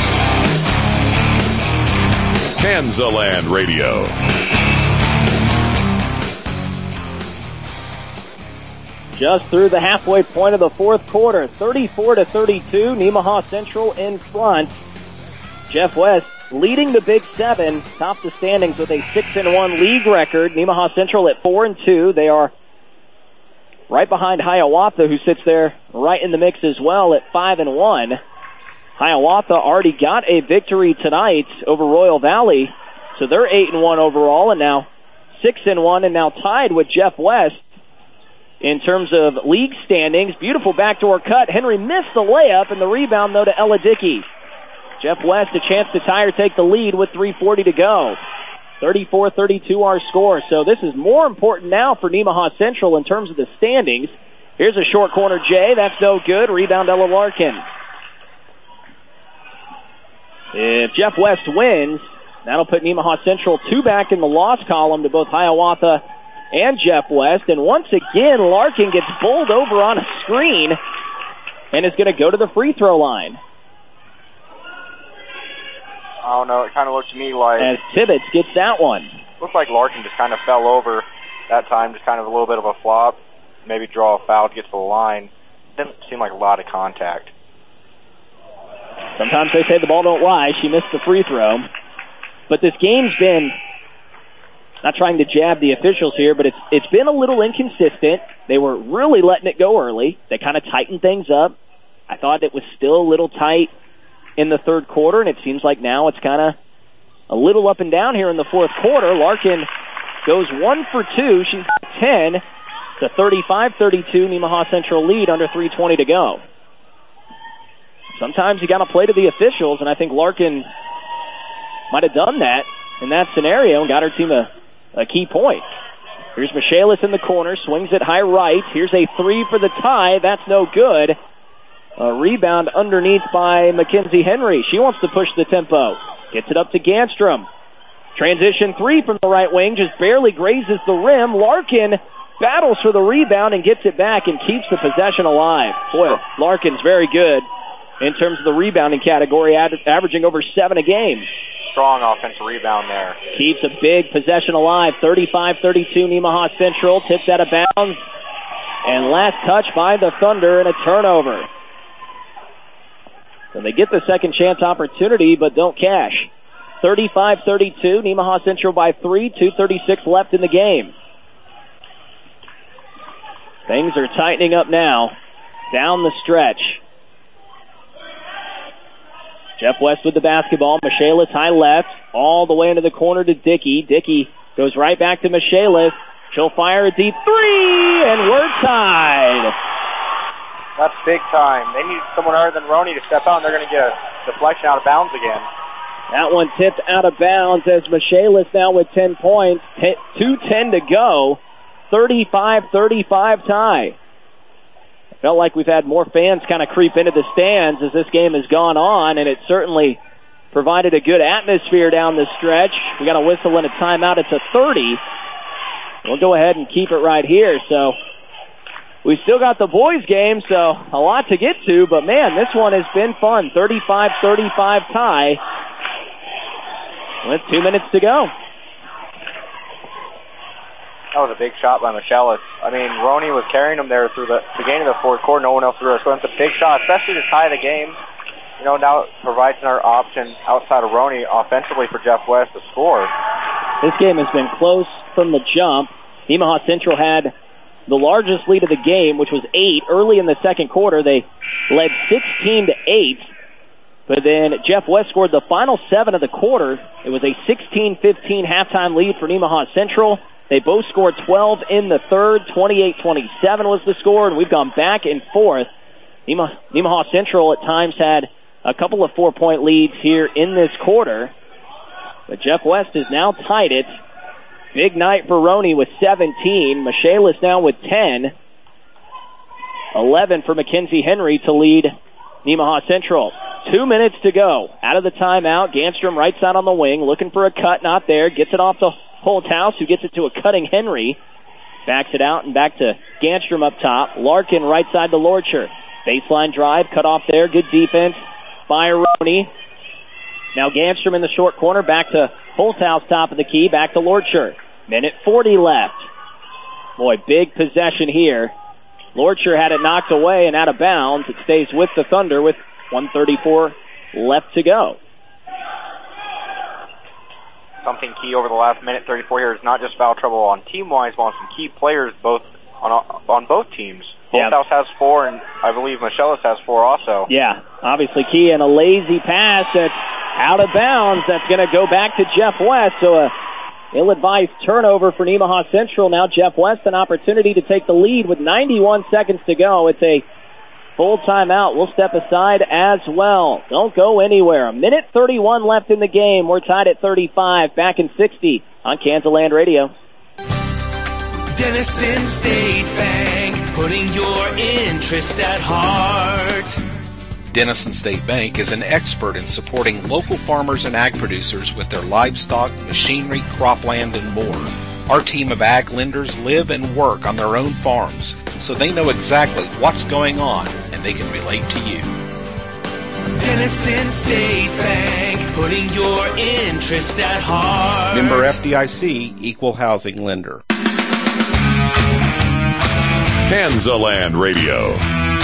Kansaland Radio. Just through the halfway point of the fourth quarter, thirty-four to thirty-two, Nemaha Central in front. Jeff West leading the Big Seven, top the standings with a six and one league record. Nemaha Central at four and two. They are right behind Hiawatha, who sits there right in the mix as well at five and one. Hiawatha already got a victory tonight over Royal Valley, so they're eight and one overall, and now six and one, and now tied with Jeff West in terms of league standings. Beautiful backdoor cut. Henry missed the layup, and the rebound though to Ella Dickey. Jeff West a chance to tie or take the lead with three forty to go. thirty-four thirty-two our score. So this is more important now for Nemaha Central in terms of the standings. Here's a short corner J. That's no good. Rebound Ella Larkin. If Jeff West wins, that'll put Nemaha Central two back in the loss column to both Hiawatha and Jeff West. And once again, Larkin gets bowled over on a screen and is going to go to the free throw line. I don't know. It kind of looked to me like... As Tibbetts gets that one. Looked like Larkin just kind of fell over that time, just kind of a little bit of a flop. Maybe draw a foul to get to the line. Didn't seem like a lot of contact. Sometimes they say the ball don't lie. She missed the free throw. But this game's been, not trying to jab the officials here, but it's it's been a little inconsistent. They were really letting it go early. They kind of tightened things up. I thought it was still a little tight in the third quarter, and it seems like now it's kind of a little up and down here in the fourth quarter. Larkin goes one for two. She's got ten to thirty-five thirty-two. Nemaha Central lead under three twenty to go. Sometimes you got to play to the officials, and I think Larkin might have done that in that scenario and got her team a, a key point. Here's Michaelis in the corner, swings it high right. Here's a three for the tie. That's no good. A rebound underneath by Mackenzie Henry. She wants to push the tempo. Gets it up to Ganstrom. Transition three from the right wing, just barely grazes the rim. Larkin battles for the rebound and gets it back and keeps the possession alive. Boy, Larkin's very good in terms of the rebounding category, ad- averaging over seven a game. Strong offensive rebound there. Keeps a big possession alive. thirty-five thirty-two Nemaha Central. Tips out of bounds. And last touch by the Thunder and a turnover. So they get the second chance opportunity but don't cash. thirty-five thirty-two. Nemaha Central by three. two thirty-six left in the game. Things are tightening up now. Down the stretch. Jeff West with the basketball. Michaelis high left. All the way into the corner to Dickey. Dickey goes right back to Michaelis. She'll fire a deep three, and we're tied. That's big time. They need someone other than Roney to step out, and they're going to get a deflection out of bounds again. That one tipped out of bounds as Michaelis now with ten points. two ten to go. thirty-five thirty-five tie. Felt like we've had more fans kind of creep into the stands as this game has gone on, and it certainly provided a good atmosphere down the stretch. We got a whistle and a timeout. It's a thirty. We'll go ahead and keep it right here. So we still got the boys game, so a lot to get to, but man, this one has been fun. thirty-five thirty-five tie with two minutes to go. That was a big shot by Michelis. I mean, Roney was carrying him there through the beginning of the fourth quarter. No one else threw it. So it's a big shot, especially to tie the game. You know, now it provides another option outside of Roney offensively for Jeff West to score. This game has been close from the jump. Nemaha Central had the largest lead of the game, which was eight. Early in the second quarter, they led sixteen to eight. But then Jeff West scored the final seven of the quarter. It was a sixteen fifteen halftime lead for Nemaha Central. They both scored twelve in the third. twenty-eight twenty-seven was the score, and we've gone back and forth. Nemaha, Nemaha Central at times had a couple of four-point leads here in this quarter. But Jeff West has now tied it. Big night for Roney with seventeen. Michelis now with ten. eleven for Mackenzie Henry to lead Nemaha Central. Two minutes to go. Out of the timeout, Ganstrom right side on the wing, looking for a cut, not there. Gets it off to Holthouse, who gets it to a cutting Henry. Backs it out and back to Ganstrom up top. Larkin right side to Lorcher. Baseline drive, cut off there. Good defense by Roney. Now Ganstrom in the short corner, back to Holthouse, top of the key, back to Lorcher. Minute forty left. Boy, big possession here. Lorcher had it knocked away and out of bounds. It stays with the Thunder with one thirty-four left to go. Something key over the last minute thirty-four here is not just foul trouble on team-wise, but on some key players both on on both teams. Yeah. Holthouse has four, and I believe Michelis has four also. Yeah, obviously key and a lazy pass that's out of bounds. That's going to go back to Jeff West. So a ill-advised turnover for Nemaha Central. Now Jeff West an opportunity to take the lead with ninety-one seconds to go. It's a full timeout. We'll step aside as well. Don't go anywhere. A minute thirty-one left in the game. We're tied at thirty-five. Back in sixty on Kansas Land Radio. Denison State Bank, putting your interest at heart. Denison State Bank is an expert in supporting local farmers and ag producers with their livestock, machinery, cropland, and more. Our team of ag lenders live and work on their own farms, so they know exactly what's going on and they can relate to you. Denison State Bank, putting your interest at heart. Member F D I C, Equal Housing Lender. Kansas Land Radio.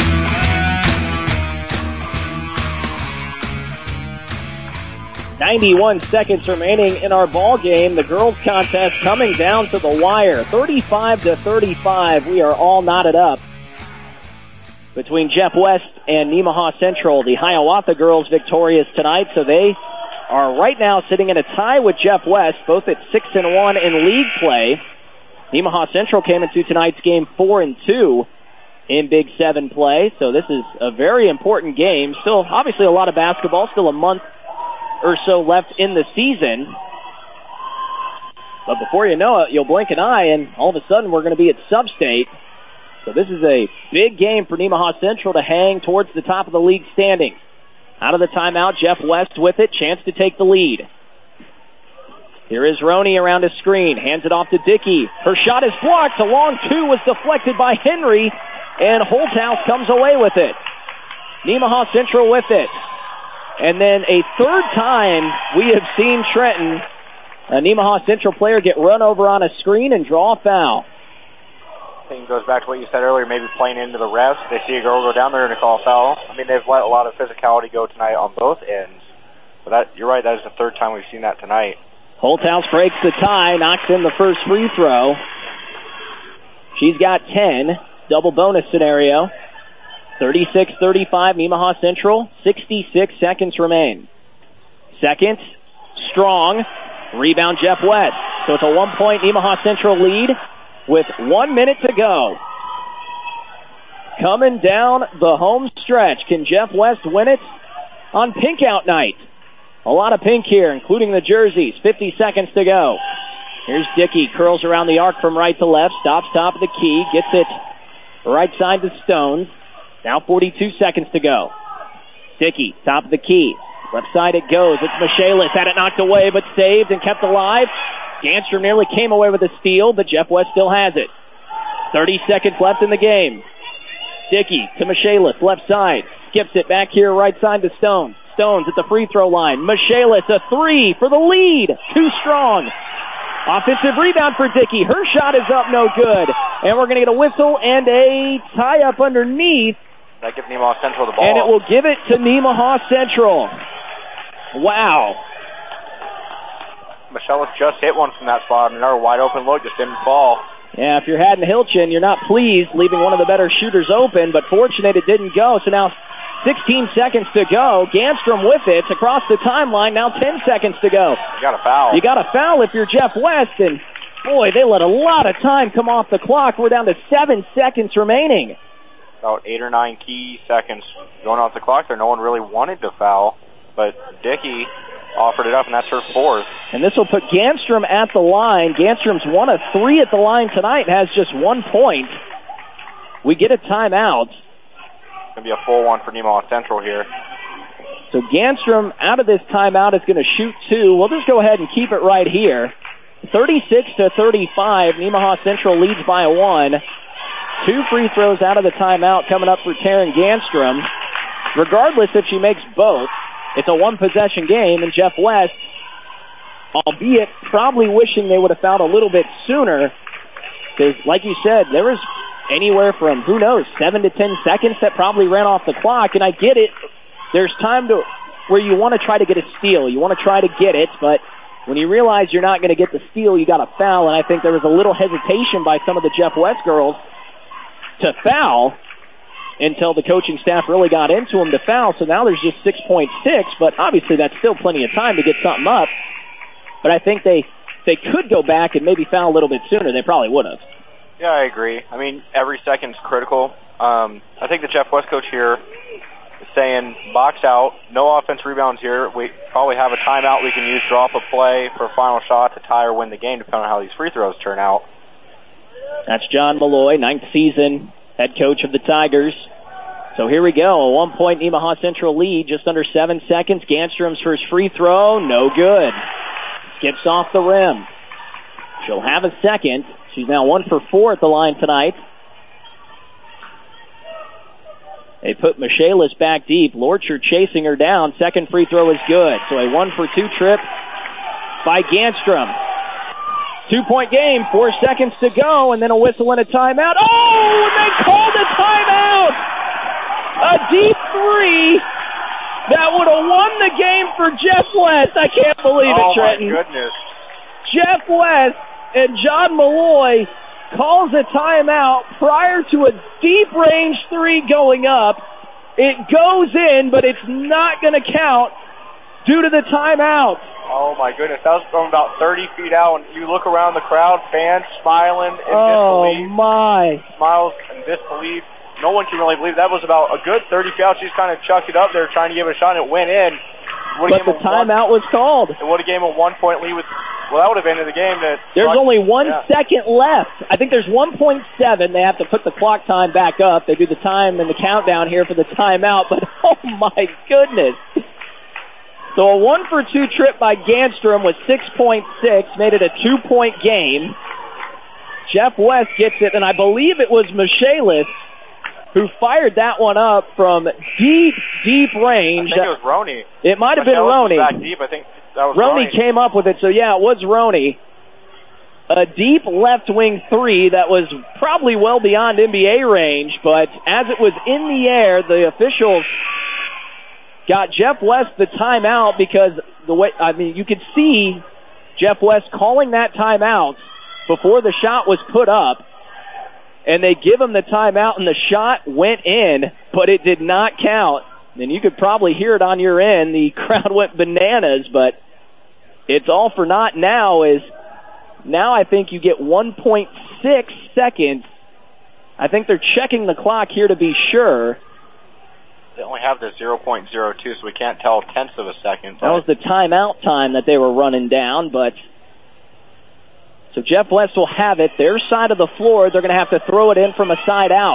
ninety-one seconds remaining in our ball game. The girls contest coming down to the wire. thirty-five to thirty-five. We are all knotted up between Jeff West and Nemaha Central. The Hiawatha girls victorious tonight, so they are right now sitting in a tie with Jeff West, both at six and one in league play. Nemaha Central came into tonight's game four and two in Big Seven play, so this is a very important game. Still, obviously, a lot of basketball. Still a month or so left in the season. But before you know it, you'll blink an eye, and all of a sudden we're going to be at Sub-State. So this is a big game for Nemaha Central to hang towards the top of the league standings. Out of the timeout, Jeff West with it, chance to take the lead. Here is Roney around a screen, hands it off to Dickey. Her shot is blocked. A long two was deflected by Henry, and Holthouse comes away with it. Nemaha Central with it. And then a third time we have seen Trenton, a Nemaha Central player, get run over on a screen and draw a foul. I think it goes back to what you said earlier, maybe playing into the refs. They see a girl go down there and they call a foul. I mean, they've let a lot of physicality go tonight on both ends. But that, you're right, that is the third time we've seen that tonight. Holthouse breaks the tie, knocks in the first free throw. She's got ten. Double bonus scenario. thirty-six thirty-five, Nemaha Central. sixty-six seconds remain. Second, Strong. Rebound, Jeff West. So it's a one-point Nemaha Central lead with one minute to go. Coming down the home stretch. Can Jeff West win it on pink out night? A lot of pink here, including the jerseys. fifty seconds to go. Here's Dickey. Curls around the arc from right to left. Stops top of the key. Gets it right side to Stones. Now forty-two seconds to go. Dickey, top of the key. Left side it goes. It's Michelis. Had it knocked away, but saved and kept alive. Ganstrom nearly came away with a steal, but Jeff West still has it. thirty seconds left in the game. Dickey to Michaelis, left side. Skips it back here, right side to Stones. Stones at the free throw line. Michaelis, a three for the lead. Too strong. Offensive rebound for Dickey. Her shot is up, no good. And we're going to get a whistle and a tie-up underneath. That gives Nemaha Central the ball. And it will give it to Nemaha Central. Wow. Michaelis just hit one from that spot. Another wide open look, just didn't fall. Yeah, if you're Haddon Hilchin, you're not pleased leaving one of the better shooters open, but fortunate it didn't go. So now sixteen seconds to go. Ganstrom with it. It's across the timeline. Now ten seconds to go. You got a foul. You got a foul if you're Jeff West, and boy, they let a lot of time come off the clock. We're down to seven seconds remaining. About eight or nine key seconds going off the clock there. No one really wanted to foul, but Dickey offered it up, and that's her fourth. And this will put Ganstrom at the line. Ganstrom's one of three at the line tonight and has just one point. We get a timeout. It's going to be a full one for Nemaha Central here. So Ganstrom out of this timeout is going to shoot two. We'll just go ahead and keep it right here. thirty-six to thirty-five. Nemaha Central leads by one. Two free throws out of the timeout coming up for Taryn Ganstrom. Regardless if she makes both, it's a one-possession game, and Jeff West, albeit probably wishing they would have fouled a little bit sooner, because, like you said, there was anywhere from, who knows, seven to ten seconds that probably ran off the clock, and I get it. There's time to where you want to try to get a steal. You want to try to get it, but when you realize you're not going to get the steal, you got a foul, and I think there was a little hesitation by some of the Jeff West girls to foul until the coaching staff really got into them to foul. So now there's just six point six, but obviously that's still plenty of time to get something up. But I think they they could go back and maybe foul a little bit sooner. They probably would have. Yeah, I agree. I mean, every second's critical. Um, I think the Jeff West coach here is saying box out, no offense rebounds here. We probably have a timeout we can use, draw up a play for a final shot to tie or win the game, depending on how these free throws turn out. That's John Malloy, ninth season head coach of the Tigers. So here we go, a one-point Nemaha Central lead, just under seven seconds. Ganstrom's first free throw, no good. Skips off the rim. She'll have a second. She's now one for four at the line tonight. They put Michaelis back deep. Lorcher chasing her down. Second free throw is good. So a one for two trip by Ganstrom. Two-point game, four seconds to go, and then a whistle and a timeout. Oh, and they called a timeout! A deep three that would have won the game for Jeff West. I can't believe it, Trenton. Oh, my goodness. Jeff West and John Malloy calls a timeout prior to a deep-range three going up. It goes in, but it's not going to count due to the timeout. Oh, my goodness. That was from about thirty feet out, and you look around the crowd, fans smiling in oh, disbelief. Oh, my. Smiles and disbelief. No one can really believe that was about a good thirty feet out. She's kind of chucked it up there trying to give it a shot, and it went in. But the timeout was called. It would have gave him a one-point lead with, well, that would have ended the game. That there's clock, only one yeah. second left. I think there's one point seven. They have to put the clock time back up. They do the time and the countdown here for the timeout, but oh my goodness. So a one for two trip by Ganstrom with six point six made it a two-point game. Jeff West gets it, and I believe it was Michaelis who fired that one up from deep, deep range. I think it was Roney. It might have been Michaelis Roney. Was back deep. I think that was Roney Roney came up with it, so yeah, it was Roney. A deep left wing three that was probably well beyond N B A range, but as it was in the air, the officials got Jeff West the timeout because the way, I mean, you could see Jeff West calling that timeout before the shot was put up, and they give him the timeout, and the shot went in, but it did not count. And you could probably hear it on your end. The crowd went bananas, but it's all for naught now. Is now I think you get one point six seconds. I think they're checking the clock here to be sure. They only have the zero point zero two, so we can't tell tenths of a second. That was the timeout time that they were running down, but so Jeff West will have it. Their side of the floor, they're going to have to throw it in from a side out.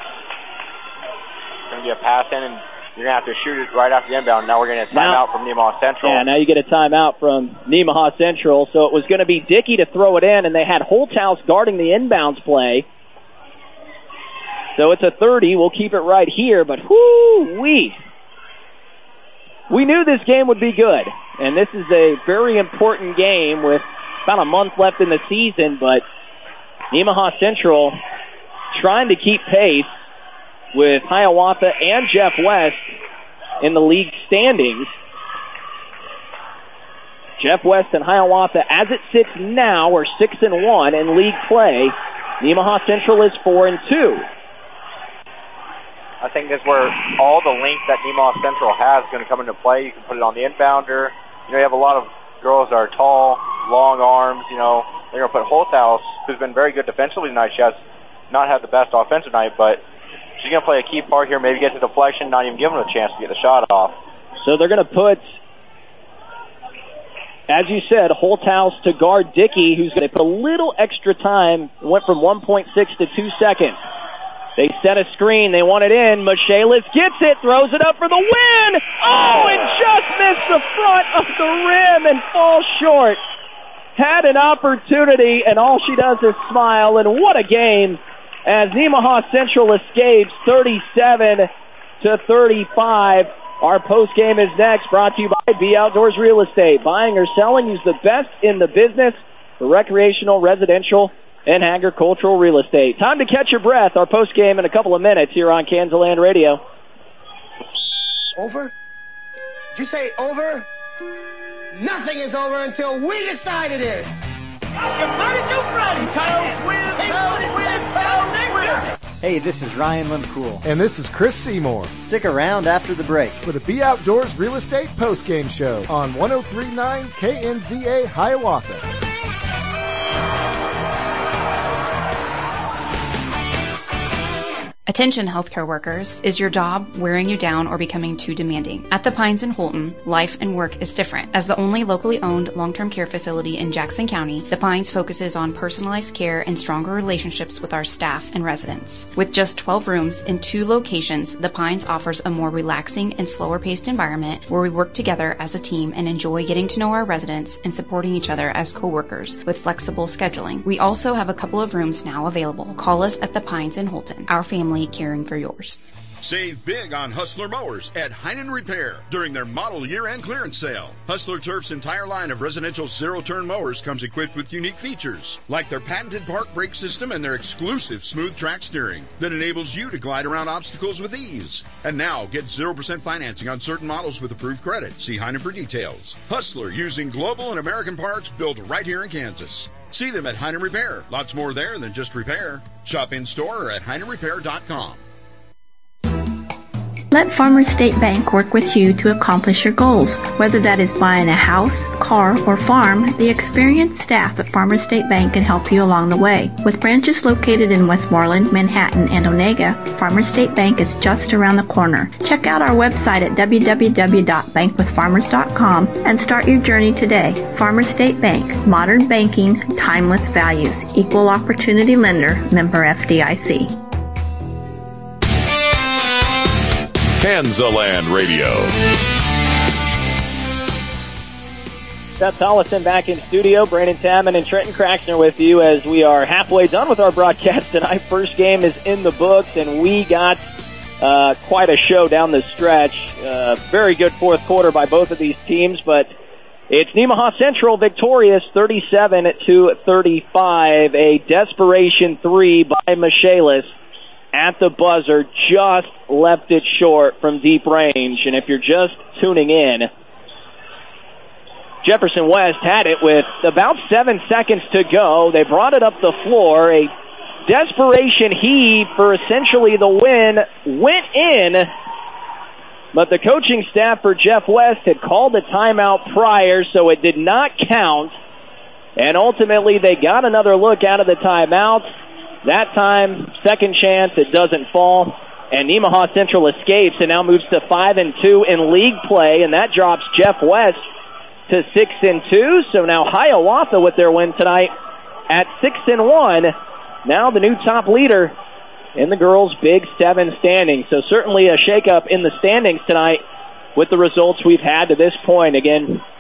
It's going to be a pass in, and you're going to have to shoot it right after the inbound. Now we're going to get a timeout from Nemaha Central. Yeah, now you get a timeout from Nemaha Central. So it was going to be Dickey to throw it in, and they had Holthouse guarding the inbounds play. So it's a thirty. We'll keep it right here, but whoo-wee. We knew this game would be good, and this is a very important game with about a month left in the season, but Nemaha Central trying to keep pace with Hiawatha and Jeff West in the league standings. Jeff West and Hiawatha, as it sits now, are six and one in league play. Nemaha Central is four and two. I think that's where all the length that Nemaha Central has is going to come into play. You can put it on the inbounder. You know, you have a lot of girls that are tall, long arms. You know, they're going to put Holthaus, who's been very good defensively tonight. She has not had the best offensive night, but she's going to play a key part here, maybe get the deflection, not even give them a chance to get the shot off. So they're going to put, as you said, Holthaus to guard Dickey, who's going to put a little extra time. It went from one point six to two seconds. They set a screen. They want it in. Michaelis gets it, throws it up for the win. Oh, and just missed the front of the rim and falls short. Had an opportunity, and all she does is smile. And what a game as Nemaha Central escapes thirty-seven to thirty-five. Our post game is next, brought to you by B Outdoors Real Estate. Buying or selling, use the best in the business for recreational, residential, and agricultural real estate. Time to catch your breath. Our post game in a couple of minutes here on Kansas Radio. Over? Did you say over? Nothing is over until we decide it is. Hey, this is Ryan Limcool. And this is Chris Seymour. Stick around after the break for the B Outdoors Real Estate Postgame Show on one oh three point nine K N Z A Hiawatha. Attention healthcare workers, is your job wearing you down or becoming too demanding? At the Pines in Holton, life and work is different. As the only locally owned long-term care facility in Jackson County, the Pines focuses on personalized care and stronger relationships with our staff and residents. With just twelve rooms in two locations, the Pines offers a more relaxing and slower-paced environment where we work together as a team and enjoy getting to know our residents and supporting each other as co-workers with flexible scheduling. We also have a couple of rooms now available. Call us at the Pines in Holton. Our family caring for yours. Save big on Hustler Mowers at Heinen Repair during their model year-end clearance sale. Hustler Turf's entire line of residential zero-turn mowers comes equipped with unique features, like their patented park brake system and their exclusive smooth track steering that enables you to glide around obstacles with ease. And now, get zero percent financing on certain models with approved credit. See Heinen for details. Hustler, using global and American parts built right here in Kansas. See them at Heinen Repair. Lots more there than just repair. Shop in-store or at heinen repair dot com. Let Farmers State Bank work with you to accomplish your goals. Whether that is buying a house, car, or farm, the experienced staff at Farmers State Bank can help you along the way. With branches located in Westmoreland, Manhattan, and Onega, Farmers State Bank is just around the corner. Check out our website at w w w dot bank with farmers dot com and start your journey today. Farmers State Bank, modern banking, timeless values, equal opportunity lender, member F D I C. Kansaland Radio. Seth Tollison back in studio. Brandon Tamman and Trenton Craxner with you as we are halfway done with our broadcast tonight. First game is in the books, and we got uh, quite a show down the stretch. Uh, very good fourth quarter by both of these teams, but it's Nemaha Central victorious thirty-seven to thirty-five. A desperation three by Michaelis at the buzzer, just left it short from deep range. And if you're just tuning in, Jefferson West had it with about seven seconds to go. They brought it up the floor. A desperation heave for essentially the win went in, but the coaching staff for Jeff West had called a timeout prior, so it did not count. And ultimately, they got another look out of the timeout. That time, second chance, it doesn't fall, and Nemaha Central escapes and now moves to five and two in league play, and that drops Jeff West to six and two. So now Hiawatha with their win tonight at six and one. Now the new top leader in the girls' Big Seven standings. So certainly a shakeup in the standings tonight with the results we've had to this point. Again,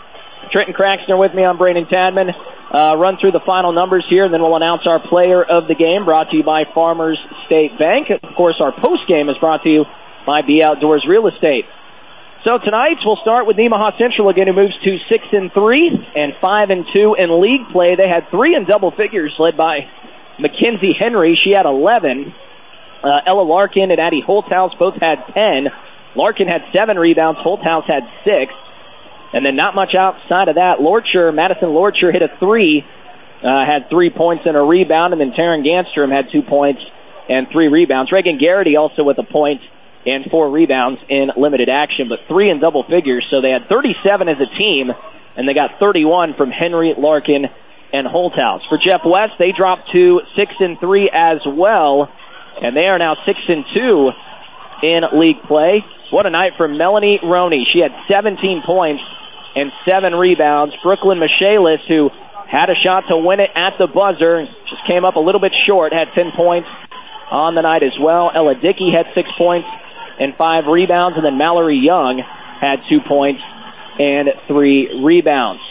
Trenton Craxton with me. I'm Brandon Tadman. Uh, run through the final numbers here, and then we'll announce our player of the game, brought to you by Farmers State Bank. Of course, our post game is brought to you by B Outdoors Real Estate. So tonight we'll start with Nemaha Central again, who moves to six and three and five and two in league play. They had three in double figures, led by Mackenzie Henry. She had eleven. Uh, Ella Larkin and Addie Holthouse both had ten. Larkin had seven rebounds. Holthouse had six. And then not much outside of that. Lorcher, Madison Lorcher hit a three, uh, had three points and a rebound. And then Taryn Ganstrom had two points and three rebounds. Reagan Garrity also with a point and four rebounds in limited action, but three in double figures. So they had thirty-seven as a team, and they got thirty-one from Henry, Larkin, and Holthouse. For Jeff West, they dropped to six and three as well, and they are now six and two in league play. What a night for Melanie Roney. She had seventeen points and seven rebounds. Brooklyn Michaelis, who had a shot to win it at the buzzer, just came up a little bit short, had ten points on the night as well. Ella Dickey had six points and five rebounds, and then Mallory Young had two points and three rebounds.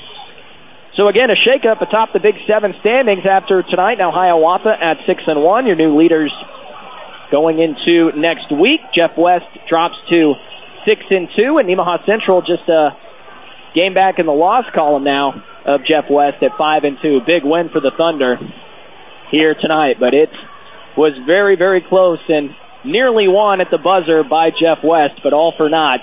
So again, a shakeup atop the Big Seven standings after tonight. Now Hiawatha at six and one, your new leaders going into next week. Jeff West drops to six and two, and Nemaha Central just a game back in the loss column now of Jeff West at five and two. Big win for the Thunder here tonight, but it was very, very close and nearly won at the buzzer by Jeff West, but all for naught.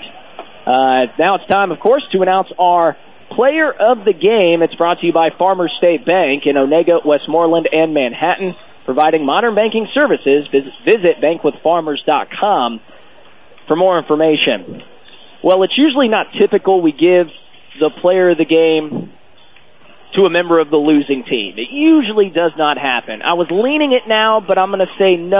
Uh, now it's time, of course, to announce our player of the game. It's brought to you by Farmers State Bank in Onaga, Westmoreland, and Manhattan, providing modern banking services. Visit, visit bank with farmers dot com for more information. Well, it's usually not typical we give the player of the game to a member of the losing team. It usually does not happen. I was leaning it now, but I'm going to say no.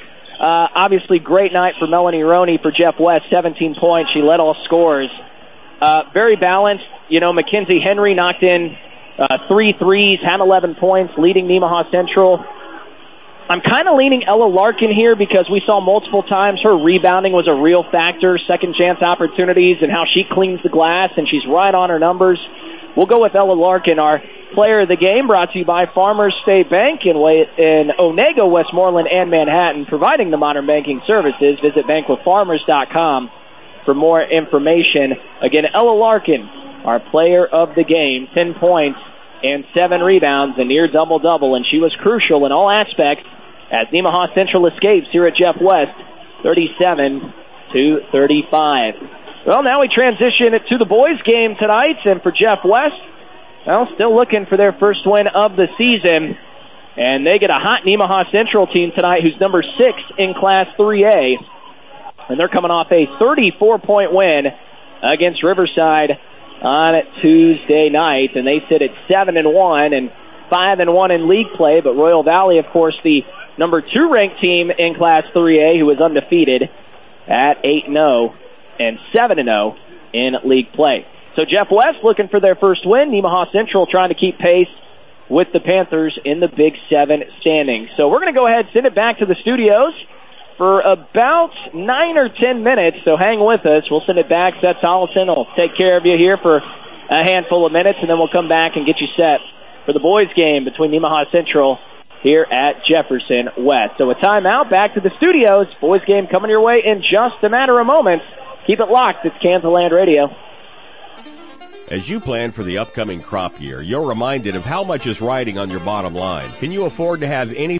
Uh, obviously, great night for Melanie Roney for Jeff West, seventeen points. She led all scorers. Uh, very balanced. You know, Mackenzie Henry knocked in uh, three threes, had eleven points, leading Nemaha Central. I'm kind of leaning Ella Larkin here because we saw multiple times her rebounding was a real factor, second chance opportunities, and how she cleans the glass, and she's right on her numbers. We'll go with Ella Larkin, our player of the game, brought to you by Farmers State Bank in, in Onaga, Westmoreland, and Manhattan, providing the modern banking services. Visit bank with farmers dot com for more information. Again, Ella Larkin, our player of the game, ten points and seven rebounds, a near double-double, and she was crucial in all aspects as Nemaha Central escapes here at Jeff West, thirty-seven to thirty-five. Well, now we transition it to the boys' game tonight, and for Jeff West, well, still looking for their first win of the season, and they get a hot Nemaha Central team tonight who's number six in Class three A, and they're coming off a thirty-four point win against Riverside on Tuesday night, and they sit at seven and one and five and one in league play. But Royal Valley, of course, the number two ranked team in Class three A, who is undefeated at eight and oh and seven and oh in league play. So Jeff West looking for their first win. Nemaha Central trying to keep pace with the Panthers in the Big Seven standings. So we're going to go ahead and send it back to the studios for about nine or ten minutes. So hang with us. We'll send it back. Seth Tollison will take care of you here for a handful of minutes, and then we'll come back and get you set for the boys' game between Nemaha Central here at Jefferson West. So a timeout, back to the studios. Boys' game coming your way in just a matter of moments. Keep it locked. It's Kansas Land Radio. As you plan for the upcoming crop year, you're reminded of how much is riding on your bottom line. Can you afford to have any